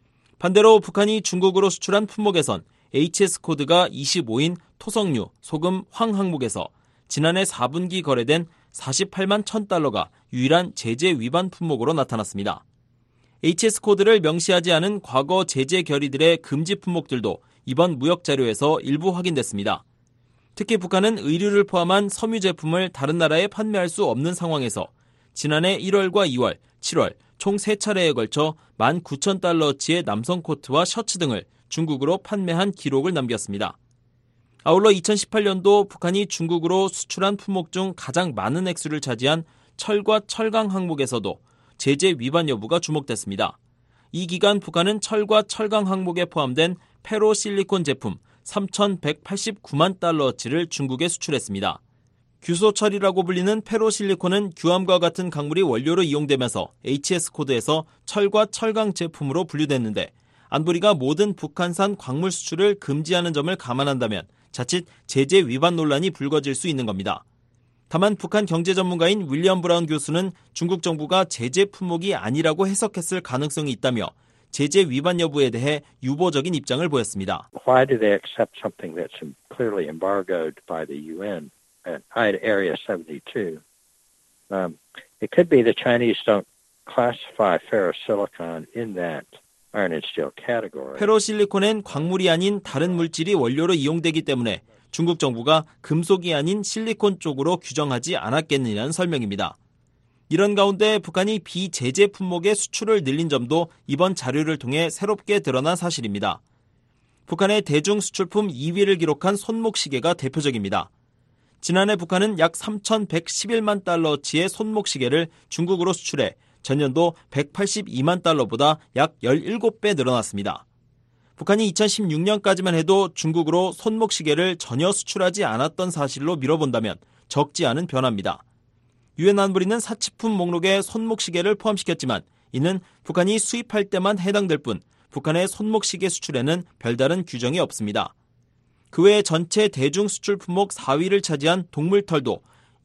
반대로 북한이 중국으로 수출한 품목에선 에이치에스 코드가 이십오인 토석류, 소금, 황 항목에서 지난해 사 분기 거래된 사십팔만 천 달러가 유일한 제재 위반 품목으로 나타났습니다. 에이치에스 코드를 명시하지 않은 과거 제재 결의들의 금지 품목들도 이번 무역 자료에서 일부 확인됐습니다. 특히 북한은 의류를 포함한 섬유 제품을 다른 나라에 판매할 수 없는 상황에서 지난해 일월과 이월, 칠월 총 세 차례에 걸쳐 만 구천 달러어치의 남성 코트와 셔츠 등을 중국으로 판매한 기록을 남겼습니다. 아울러 이천십팔 년도 북한이 중국으로 수출한 품목 중 가장 많은 액수를 차지한 철과 철강 항목에서도 제재 위반 여부가 주목됐습니다. 이 기간 북한은 철과 철강 항목에 포함된 페로실리콘 제품 삼천백팔십구만 달러어치를 중국에 수출했습니다. 규소철이라고 불리는 페로실리콘은 규암과 같은 강물이 원료로 이용되면서 에이치에스 코드에서 철과 철강 제품으로 분류됐는데 안보리가 모든 북한산 광물 수출을 금지하는 점을 감안한다면 자칫 제재 위반 논란이 불거질 수 있는 겁니다. 다만 북한 경제 전문가인 윌리엄 브라운 교수는 중국 정부가 제재 품목이 아니라고 해석했을 가능성이 있다며 제재 위반 여부에 대해 유보적인 입장을 보였습니다. Why do they accept something that's clearly embargoed by the U N at Area seventy-two? Um, it could be the Chinese don't classify ferrosilicon in that iron and steel category. 페로실리콘엔 광물이 아닌 다른 물질이 원료로 이용되기 때문에 중국 정부가 금속이 아닌 실리콘 쪽으로 규정하지 않았겠느냐는 설명입니다. 이런 가운데 북한이 비제재 품목의 수출을 늘린 점도 이번 자료를 통해 새롭게 드러난 사실입니다. 북한의 대중 수출품 이 위를 기록한 손목시계가 대표적입니다. 지난해 북한은 약 삼천백십일만 달러어치의 손목시계를 중국으로 수출해 전년도 백팔십이만 달러보다 약 열일곱 배 늘어났습니다. 북한이 이천십육 년까지만 해도 중국으로 손목시계를 전혀 수출하지 않았던 사실로 미뤄본다면 적지 않은 변화입니다. 유엔 안보리는 사치품 목록에 손목시계를 포함시켰지만 이는 북한이 수입할 때만 해당될 뿐 북한의 손목시계 수출에는 별다른 규정이 없습니다. 그 외에 전체 대중 수출 품목 사 위를 차지한 동물털도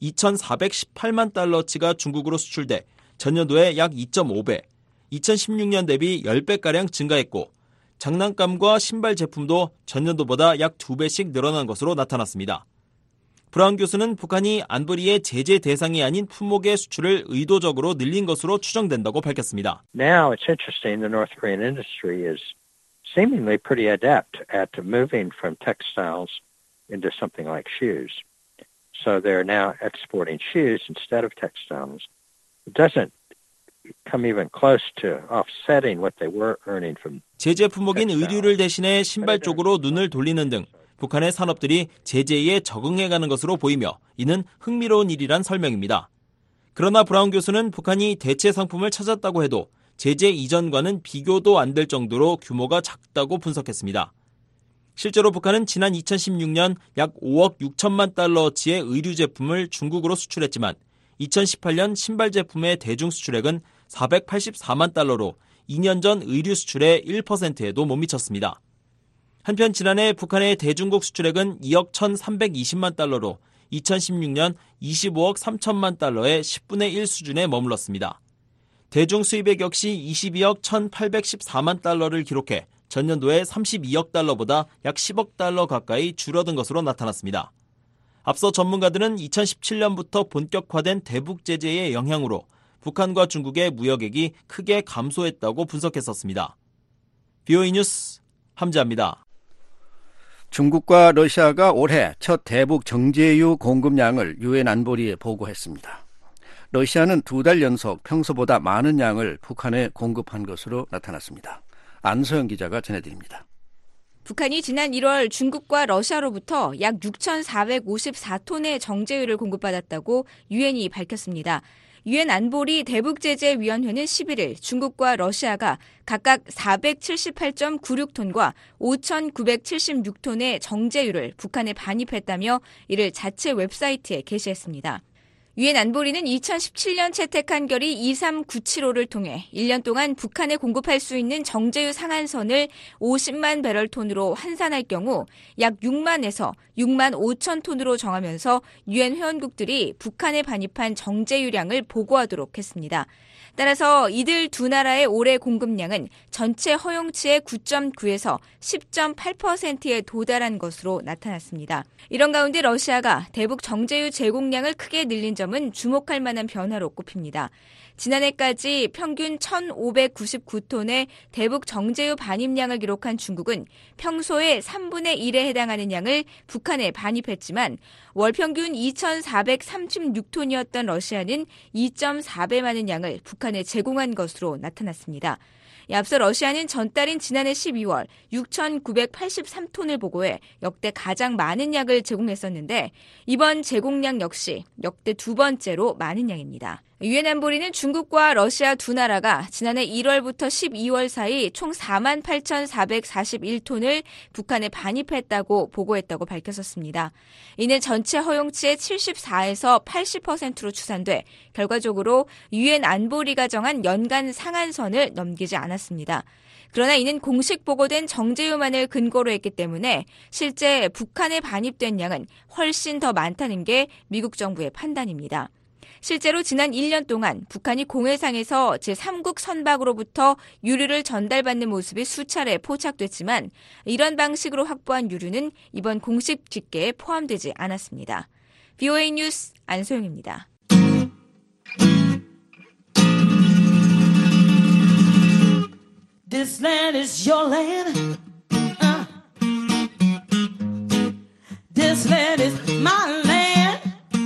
이천사백십팔만 달러어치가 중국으로 수출돼 전년도에 약 이 점 오 배, 이천십육 년 대비 십 배가량 증가했고 장난감과 신발 제품도 전년도보다 약 두 배씩 늘어난 것으로 나타났습니다. 브라운 교수는 북한이 안보리의 제재 대상이 아닌 품목의 수출을 의도적으로 늘린 것으로 추정된다고 밝혔습니다. Now it's interesting the North Korean industry is seemingly pretty adept at moving from textiles into something like shoes. So they're now exporting shoes instead of textiles. It doesn't come even close to offsetting what they were earning from 제재 품목인 의류를 대신해 신발 쪽으로 눈을 돌리는 등 북한의 산업들이 제재에 적응해가는 것으로 보이며 이는 흥미로운 일이란 설명입니다. 그러나 브라운 교수는 북한이 대체 상품을 찾았다고 해도 제재 이전과는 비교도 안 될 정도로 규모가 작다고 분석했습니다. 실제로 북한은 지난 이천십육 년 약 오억 육천만 달러어치의 의류 제품을 중국으로 수출했지만 이천십팔 년 신발 제품의 대중 수출액은 사백팔십사만 달러로 이 년 전 의류 수출의 일 퍼센트에도 못 미쳤습니다. 한편 지난해 북한의 대중국 수출액은 이억 천삼백이십만 달러로 이천십육 년 이십오억 삼천만 달러의 십분의 일 수준에 머물렀습니다. 대중 수입액 역시 이십이억 천팔백십사만 달러를 기록해 전년도에 삼십이억 달러보다 약 십억 달러 가까이 줄어든 것으로 나타났습니다. 앞서 전문가들은 이천십칠 년부터 본격화된 대북 제재의 영향으로 북한과 중국의 무역액이 크게 감소했다고 분석했었습니다. 비오이 뉴스 함재합니다. 중국과 러시아가 올해 첫 대북 정제유 공급량을 유엔 안보리에 보고했습니다. 러시아는 두 달 연속 평소보다 많은 양을 북한에 공급한 것으로 나타났습니다. 안소영 기자가 전해드립니다. 북한이 지난 일월 중국과 러시아로부터 약 육천사백오십사 톤의 정제유를 공급받았다고 유엔이 밝혔습니다. 유엔 안보리 대북제재위원회는 십일 일 중국과 러시아가 각각 사백칠십팔 점 구육 톤과 오천구백칠십육 톤의 정제유를 북한에 반입했다며 이를 자체 웹사이트에 게시했습니다. 유엔 안보리는 이천십칠 년 채택한 결의 이삼구칠오를 통해 일 년 동안 북한에 공급할 수 있는 정제유 상한선을 오십만 배럴톤으로 환산할 경우 약 육만에서 육만 오천 톤으로 정하면서 유엔 회원국들이 북한에 반입한 정제유량을 보고하도록 했습니다. 따라서 이들 두 나라의 올해 공급량은 전체 허용치의 구 점 구에서 십 점 팔 퍼센트에 도달한 것으로 나타났습니다. 이런 가운데 러시아가 대북 정제유 제공량을 크게 늘린 점은 주목할 만한 변화로 꼽힙니다. 지난해까지 평균 천오백구십구 톤의 대북 정제유 반입량을 기록한 중국은 평소의 삼분의 일에 해당하는 양을 북한에 반입했지만 월 평균 이천사백삼십육 톤이었던 러시아는 이 점 사 배 많은 양을 북한에 제공한 것으로 나타났습니다. 앞서 러시아는 전달인 지난해 십이월 육천구백팔십삼 톤을 보고해 역대 가장 많은 양을 제공했었는데 이번 제공량 역시 역대 두 번째로 많은 양입니다. 유엔 안보리는 중국과 러시아 두 나라가 지난해 일월부터 십이월 사이 총 사만 팔천사백사십일 톤을 북한에 반입했다고 보고했다고 밝혔었습니다. 이는 전체 허용치의 칠십사에서 팔십 퍼센트로 추산돼 결과적으로 유엔 안보리가 정한 연간 상한선을 넘기지 않았습니다. 그러나 이는 공식 보고된 정제유만을 근거로 했기 때문에 실제 북한에 반입된 양은 훨씬 더 많다는 게 미국 정부의 판단입니다. 실제로 지난 일 년 동안 북한이 공해상에서 제삼국 선박으로부터 유류를 전달받는 모습이 수차례 포착됐지만 이런 방식으로 확보한 유류는 이번 공식 집계에 포함되지 않았습니다. 브이오에이 뉴스 안소영입니다. This land is your land. Uh. This land is my land.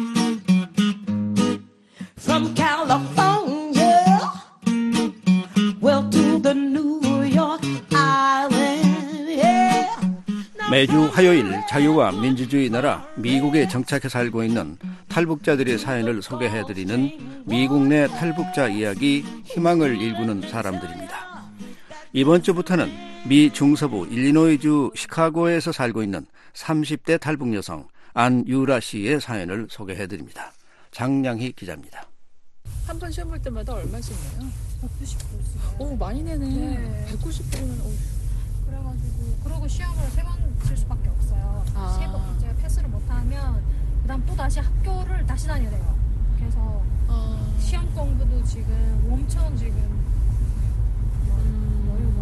From California, well to the New York Island. Yeah. 매주 화요일 자유와 민주주의 나라 미국에 정착해 살고 있는 탈북자들의 사연을 소개해드리는 미국 내 탈북자 이야기 희망을 일구는 사람들입니다. 이번 주부터는 미 중서부 일리노이주 시카고에서 살고 있는 삼십 대 탈북 여성 안유라 씨의 사연을 소개해드립니다. 장량희 기자입니다. 한 번 시험 볼 때마다 얼마씩 내요? 백구십 불. 오, 많이 내네. 네. 백구십 불이면 어휴. 그래가지고 그러고 시험을 세 번 칠 수밖에 없어요. 아. 세 번 이제 패스를 못하면 그다음 또 다시 학교를 다시 다녀야 돼요. 그래서 아. 시험 공부도 지금 엄청 지금 뭐 여유가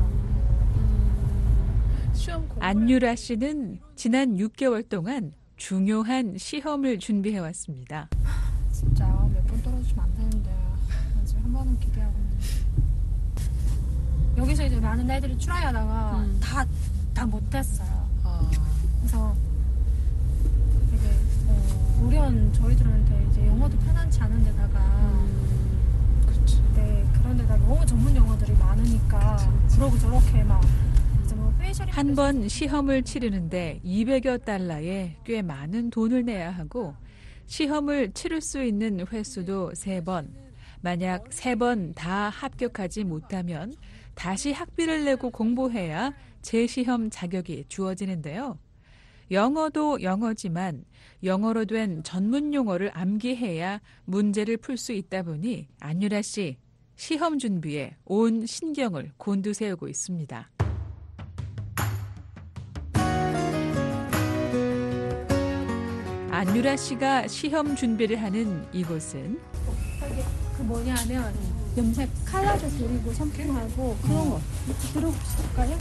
없고. 시험 공부. 안유라 씨는 지난 육 개월 동안 중요한 시험을 준비해 왔습니다. 진짜 몇 번 떨어지면 안 되는데 아직 한 번은 기대하고 있는데 여기서 이제 많은 애들이 트라이하다가 음. 다 다 못했어요. 아. 그래서 되게 어, 우려는 저희들한테 이제 영어도 편한치 않은 데다가 음. 그치. 네, 그런 데다가 너무 전문 용어들이 많으니까 그러고 저렇게 막 이제 뭐 페이셜이 한 번 시험을 치르는데 이백여 달러에 꽤 많은 돈을 내야 하고 시험을 치를 수 있는 횟수도 세 번. 만약 세 번 다 합격하지 못하면 다시 학비를 내고 공부해야 재시험 자격이 주어지는데요. 영어도 영어지만 영어로 된 전문 용어를 암기해야 문제를 풀 수 있다 보니 안유라 씨 시험 준비에 온 신경을 곤두세우고 있습니다. 안유라 씨가 시험 준비를 하는 이곳은 그 뭐냐 하면 염색 칼라도 그리고 샴푸하고 그런 거 들어볼까요?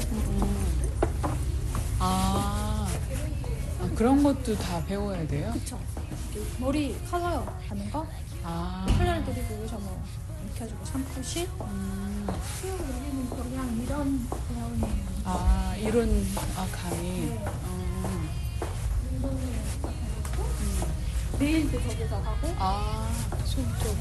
아, 아, 그런 것도 다 배워야 돼요? 그쵸. 머리 컬러 하는 거, 아. 컬러를 드리고 여기서 뭐 이렇게 해주고 샴푸실, 음. 여기는 그냥 이런 브라운이. 아, 이런 아 강의. 네. 어. 네일도 저기서 하고. 아, 손쪽.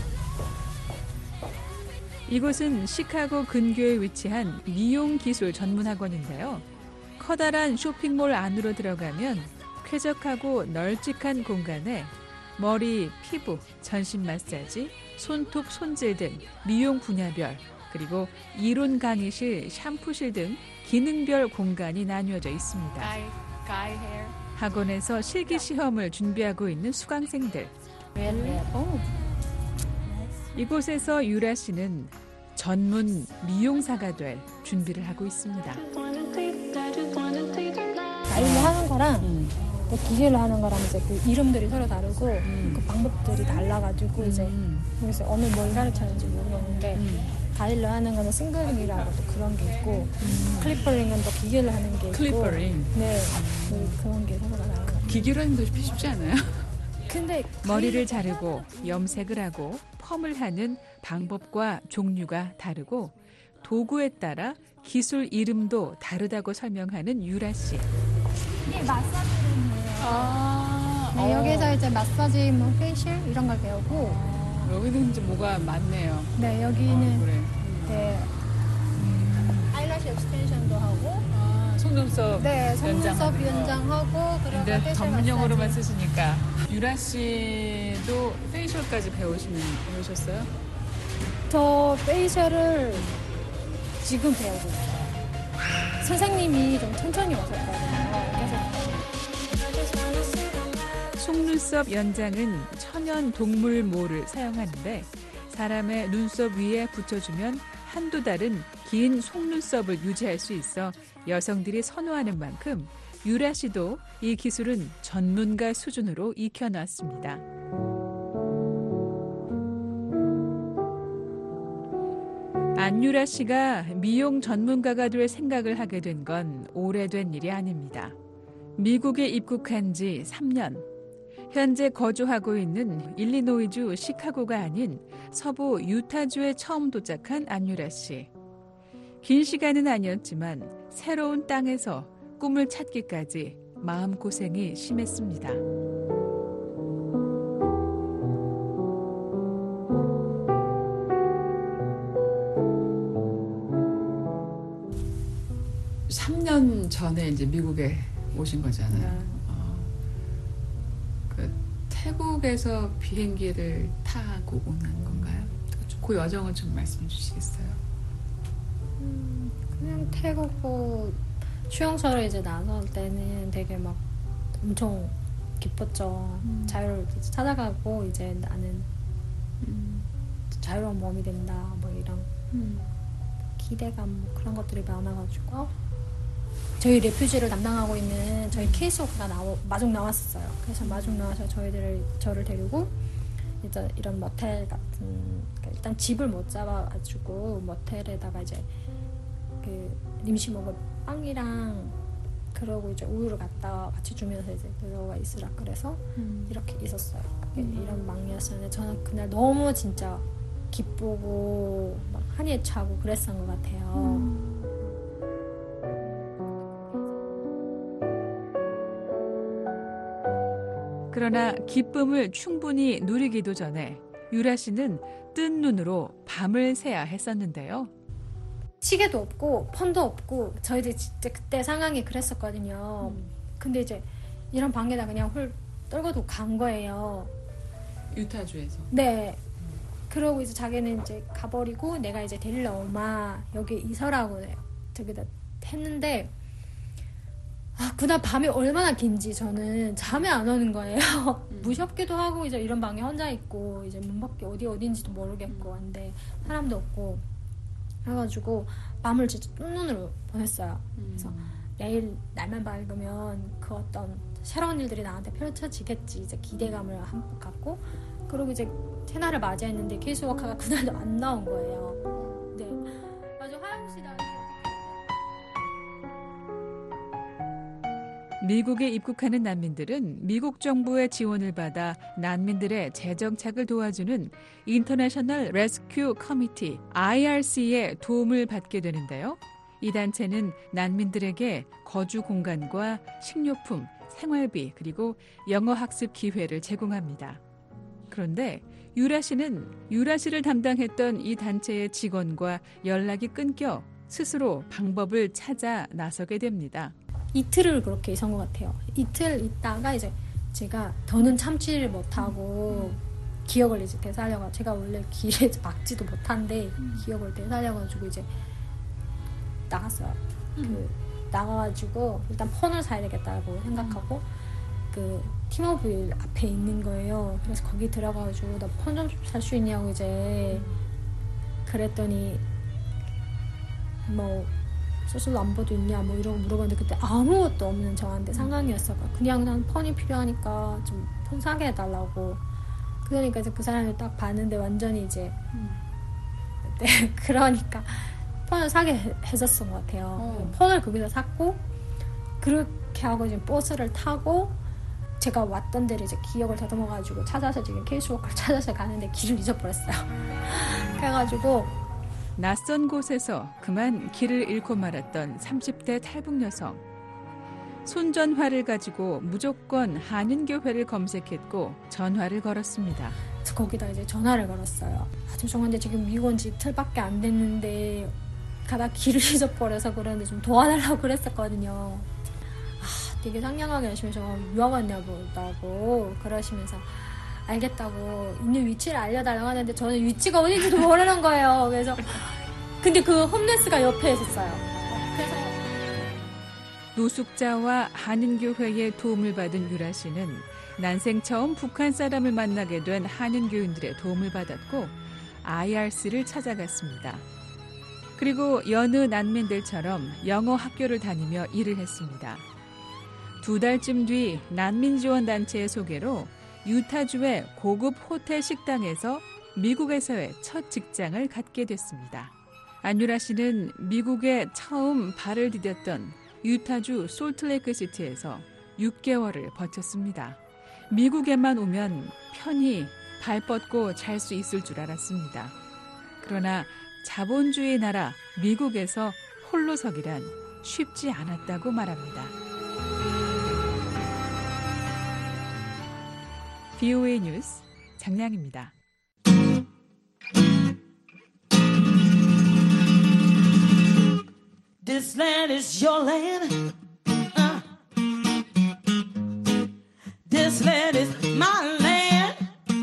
이곳은 시카고 근교에 위치한 미용 기술 전문 학원인데요. 커다란 쇼핑몰 안으로 들어가면 쾌적하고 널찍한 공간에 머리, 피부, 전신 마사지, 손톱, 손질 등 미용 분야별, 그리고 이론 강의실, 샴푸실 등 기능별 공간이 나뉘어져 있습니다. Guy, guy hair. 학원에서 실기 시험을 준비하고 있는 수강생들. 오. 이곳에서 유라 씨는 전문 미용사가 될 준비를 하고 있습니다. 나일로 하는 거랑 음. 또 기계로 하는 거랑 이제 그 이름들이 서로 다르고 음. 그 방법들이 달라가지고 이제 음. 여기서 어느 뭘 가르치는지 모르겠는데 음. 다일로 하는 거는 싱글링이라고 또 그런 게 있고 음. 클리퍼링은 또 기계로 하는 게 있고 클리퍼링. 네 그, 그런 게 서로 다른 거. 기계로 하는 거 쉽지 않아요? 근데 머리를 자르고 염색을 하고 펌을 하는 방법과 종류가 다르고 도구에 따라 기술 이름도 다르다고 설명하는 유라 씨. 이게 마사지룸이에요. 아, 네, 어. 여기서 이제 마사지, 뭐 페이셜 이런 걸 배우고 아, 여기는 이제 뭐가 많네요. 네 여기는 아, 그래. 네 아이라시 엑스텐션도 하고 아, 속눈썹 네 속눈썹 연장하는 거. 연장하고 그리고 근데 페이셜 전문 용어로만 마사지. 쓰시니까 유라 씨도 페이셜까지 배우시는 배우셨어요? 저 페이셜을 지금 배우고 있어요. 선생님이 좀 천천히 오셨거든요. 그래서 속눈썹 연장은 천연 동물 모를 사용하는데 사람의 눈썹 위에 붙여주면 한두 달은 긴 속눈썹을 유지할 수 있어 여성들이 선호하는 만큼 유라 씨도 이 기술은 전문가 수준으로 익혀놨습니다. 안유라 씨가 미용 전문가가 될 생각을 하게 된 건 오래된 일이 아닙니다. 미국에 입국한 지 삼 년. 현재 거주하고 있는 일리노이주 시카고가 아닌 서부 유타주에 처음 도착한 안유라 씨. 긴 시간은 아니었지만 새로운 땅에서 꿈을 찾기까지 마음고생이 심했습니다. 삼 년 전에 이제 미국에 오신 거잖아요. 네. 어, 그 태국에서 비행기를 타고 오는 건가요? 그 여정을 좀 말씀해 주시겠어요? 음, 그냥 태국 뭐 수용소로 이제 나설 때는 되게 막 엄청 기뻤죠. 음. 자유를 찾아가고 이제 나는 음. 자유로운 몸이 된다 뭐 이런 음. 기대감 뭐 그런 것들이 많아가지고 저희 레퓨지를 담당하고 있는 저희 케이스워커가 나오, 마중 나왔었어요. 그래서 마중 나와서 저희들을 저를 데리고 이제 이런 모텔 같은 그러니까 일단 집을 못 잡아가지고 모텔에다가 이제 그 임시 먹을 빵이랑 그러고 이제 우유를 갖다 같이 주면서 이제 들어가 있으라 그래서 음. 이렇게 있었어요. 음. 이런 방이었었는데 저는 그날 너무 진짜 기쁘고 막 한이에 차고 그랬던 것 같아요. 음. 그러나 기쁨을 충분히 누리기도 전에 유라 씨는 뜬 눈으로 밤을 새야 했었는데요. 시계도 없고 폰도 없고 저희들 진짜 그때 상황이 그랬었거든요. 음. 근데 이제 이런 방에다 그냥 홀 떨궈도 간 거예요. 유타주에서? 네. 음. 그러고 이제 자기는 이제 가버리고 내가 이제 데리러 오마 여기 이서라고 해요. 저기다 했는데 아, 그날 밤이 얼마나 긴지 저는 잠이 안 오는 거예요. 음. 무섭기도 하고 이제 이런 방에 혼자 있고 이제 문 밖에 어디 어딘지도 모르겠고 한데 사람도 없고 그래가지고 밤을 진짜 뜬눈으로 보냈어요. 음. 그래서 내일 날만 밝으면 그 어떤 새로운 일들이 나한테 펼쳐지겠지 이제 기대감을 한껏 갖고 그리고 이제 새날을 맞이했는데 케이스워커가 그날도 안 나온 거예요. 네, 맞아 화장실에 미국에 입국하는 난민들은 미국 정부의 지원을 받아 난민들의 재정착을 도와주는 인터내셔널 레스큐 커미티 아이알씨의 도움을 받게 되는데요. 이 단체는 난민들에게 거주 공간과 식료품, 생활비 그리고 영어 학습 기회를 제공합니다. 그런데 유라 씨는 유라 씨를 담당했던 이 단체의 직원과 연락이 끊겨 스스로 방법을 찾아 나서게 됩니다. 이틀을 그렇게 있은 것 같아요. 이틀 있다가 이제 제가 더는 참지를 못하고 음. 기억을 이제 되살려가 제가 원래 길에 막지도 못한데 음. 기억을 되살려가지고 이제 나갔어요. 음. 그 나가가지고 일단 폰을 사야 되겠다고 생각하고 음. 그 티모빌 앞에 있는 거예요. 그래서 거기 들어가가지고 나 폰 좀 살 수 있냐고 이제 음. 그랬더니 뭐 소셜 넘버도 있냐 뭐 이런 거 물어봤는데 그때 아무것도 없는 저한테 상황이었어요. 그냥 난 폰이 필요하니까 좀 폰 사게 해달라고. 그러니까 이제 그 사람을 딱 봤는데 완전히 이제 음. 네, 그러니까 폰을 사게 해줬던 것 같아요. 어. 폰을 거기서 샀고 그렇게 하고 이제 버스를 타고 제가 왔던 데를 이제 기억을 다듬어가지고 찾아서 지금 케이스워커를 찾아서 가는데 길을 잊어버렸어요. 그래가지고 낯선 곳에서 그만 길을 잃고 말았던 삼십 대 탈북 여성. 손전화를 가지고 무조건 한인교회를 검색했고 전화를 걸었습니다. 거기다 이제 전화를 걸었어요. 아, 죄송한데 지금 미국 온 지 이틀밖에 안 됐는데 가다 길을 잊어버려서 그러는데 좀 도와달라고 그랬었거든요. 아, 되게 상냥하게 하시면서 유학 왔냐고 그러시면서 알겠다고 있는 위치를 알려달라고 하는데 저는 위치가 어딘지도 모르는 거예요. 그래서 근데 그 홈레스가 옆에 있었어요. 그래서 노숙자와 한인교회의 도움을 받은 유라 씨는 난생 처음 북한 사람을 만나게 된 한인교인들의 도움을 받았고 아이알씨를 찾아갔습니다. 그리고 여느 난민들처럼 영어 학교를 다니며 일을 했습니다. 두 달쯤 뒤 난민지원단체의 소개로 유타주의 고급 호텔 식당에서 미국에서의 첫 직장을 갖게 됐습니다. 안유라 씨는 미국에 처음 발을 디뎠던 유타주 솔트레이크 시티에서 육 개월을 버텼습니다. 미국에만 오면 편히 발 뻗고 잘 수 있을 줄 알았습니다. 그러나 자본주의 나라 미국에서 홀로서기란 쉽지 않았다고 말합니다. 비오에이 뉴스 장량입니다. This land is your land. Uh. This land is my land.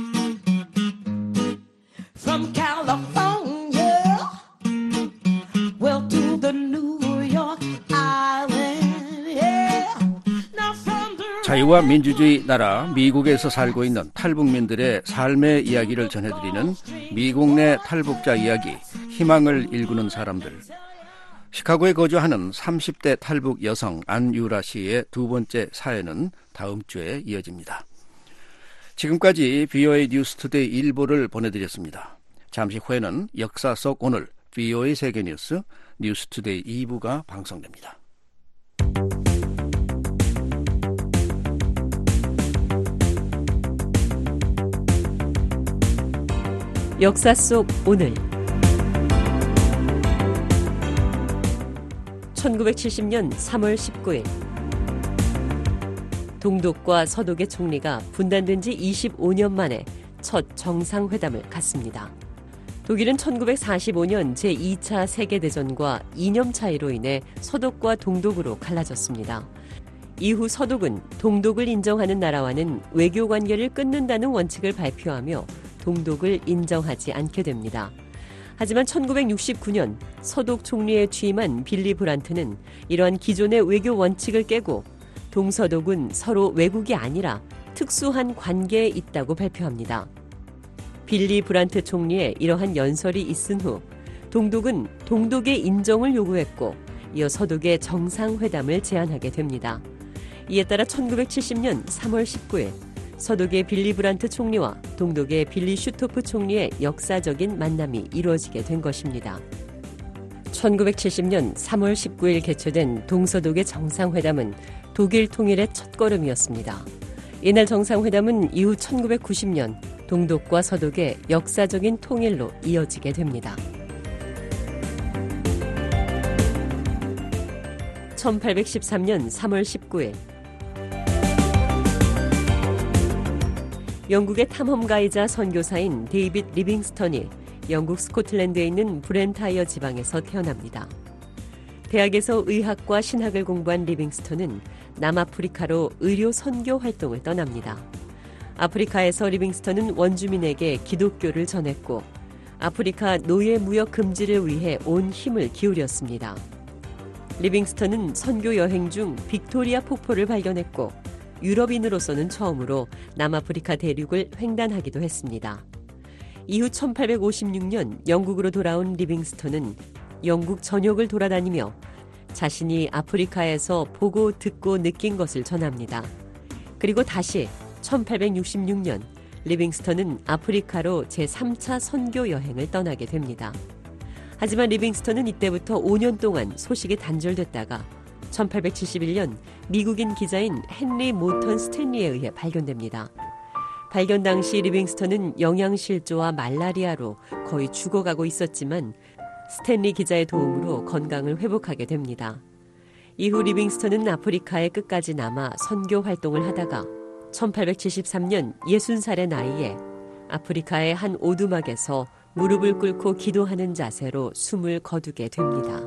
From California, well to the New York Island. Yeah. Now from the 자유와 민주주의 나라 미국에서 살고 있는 탈북민들의 삶의 이야기를 전해드리는 미국 내 탈북자 이야기, 희망을 일구는 사람들. 시카고에 거주하는 삼십 대 탈북 여성 안유라 씨의 두 번째 사연은 다음 주에 이어집니다. 지금까지 비오에이 뉴스투데이 일 부를 보내드렸습니다. 잠시 후에는 역사 속 오늘 비오에이 세계뉴스 뉴스투데이 이 부가 방송됩니다. 역사 속 오늘 천구백칠십 년 삼월 십구일 동독과 서독의 총리가 분단된 지 이십오 년 만에 첫 정상회담을 갖습니다. 독일은 천구백사십오 년 제이 차 세계대전과 이념 차이로 인해 서독과 동독으로 갈라졌습니다. 이후 서독은 동독을 인정하는 나라와는 외교 관계를 끊는다는 원칙을 발표하며 동독을 인정하지 않게 됩니다. 하지만 천구백육십구 년 서독 총리에 취임한 빌리 브란트는 이러한 기존의 외교 원칙을 깨고 동서독은 서로 외국이 아니라 특수한 관계에 있다고 발표합니다. 빌리 브란트 총리의 이러한 연설이 있은 후 동독은 동독의 인정을 요구했고 이어 서독의 정상회담을 제안하게 됩니다. 이에 따라 천구백칠십 년 삼월 십구일 서독의 빌리 브란트 총리와 동독의 빌리 슈토프 총리의 역사적인 만남이 이루어지게 된 것입니다. 천구백칠십 년 삼월 십구일 개최된 동서독의 정상회담은 독일 통일의 첫걸음이었습니다. 이날 정상회담은 이후 천구백구십 년 동독과 서독의 역사적인 통일로 이어지게 됩니다. 천팔백십삼 년 삼월 십구일 영국의 탐험가이자 선교사인 데이빗 리빙스턴이 영국 스코틀랜드에 있는 브렌타이어 지방에서 태어납니다. 대학에서 의학과 신학을 공부한 리빙스턴은 남아프리카로 의료 선교 활동을 떠납니다. 아프리카에서 리빙스턴은 원주민에게 기독교를 전했고 아프리카 노예 무역 금지를 위해 온 힘을 기울였습니다. 리빙스턴은 선교 여행 중 빅토리아 폭포를 발견했고 유럽인으로서는 처음으로 남아프리카 대륙을 횡단하기도 했습니다. 이후 천팔백오십육 년 영국으로 돌아온 리빙스턴은 영국 전역을 돌아다니며 자신이 아프리카에서 보고 듣고 느낀 것을 전합니다. 그리고 다시 천팔백육십육 년 리빙스턴은 아프리카로 제삼 차 선교 여행을 떠나게 됩니다. 하지만 리빙스턴은 이때부터 오 년 동안 소식이 단절됐다가 천팔백칠십일 년 미국인 기자인 헨리 모턴 스탠리에 의해 발견됩니다. 발견 당시 리빙스턴은 영양실조와 말라리아로 거의 죽어가고 있었지만 스탠리 기자의 도움으로 건강을 회복하게 됩니다. 이후 리빙스턴은 아프리카에 끝까지 남아 선교 활동을 하다가 천팔백칠십삼 년 예순 살의 나이에 아프리카의 한 오두막에서 무릎을 꿇고 기도하는 자세로 숨을 거두게 됩니다.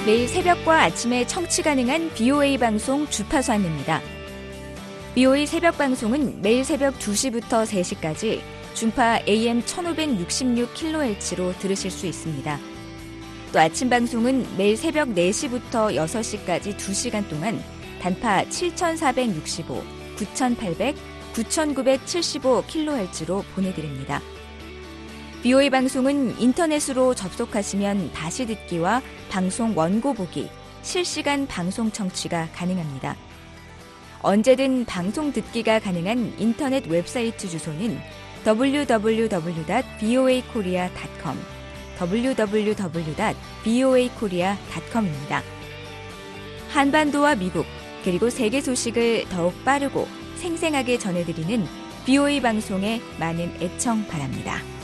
매일 새벽과 아침에 청취 가능한 비오에이 방송 주파수 안내입니다. 비오에이 새벽 방송은 매일 새벽 두 시부터 세 시까지 중파 에이엠 천오백육십육 킬로헤르츠로 들으실 수 있습니다. 또 아침 방송은 매일 새벽 네 시부터 여섯 시까지 두 시간 동안 단파 칠천사백육십오, 구천팔백, 구천구백칠십오 킬로헤르츠로 보내드립니다. 비오에이 방송은 인터넷으로 접속하시면 다시 듣기와 방송 원고 보기, 실시간 방송 청취가 가능합니다. 언제든 방송 듣기가 가능한 인터넷 웹사이트 주소는 더블유 더블유 더블유 닷 비오에이 코리아 닷 컴, 더블유 더블유 더블유 닷 비오에이 코리아 닷 컴입니다. 한반도와 미국, 그리고 세계 소식을 더욱 빠르고 생생하게 전해드리는 비오에이 방송에 많은 애청 바랍니다.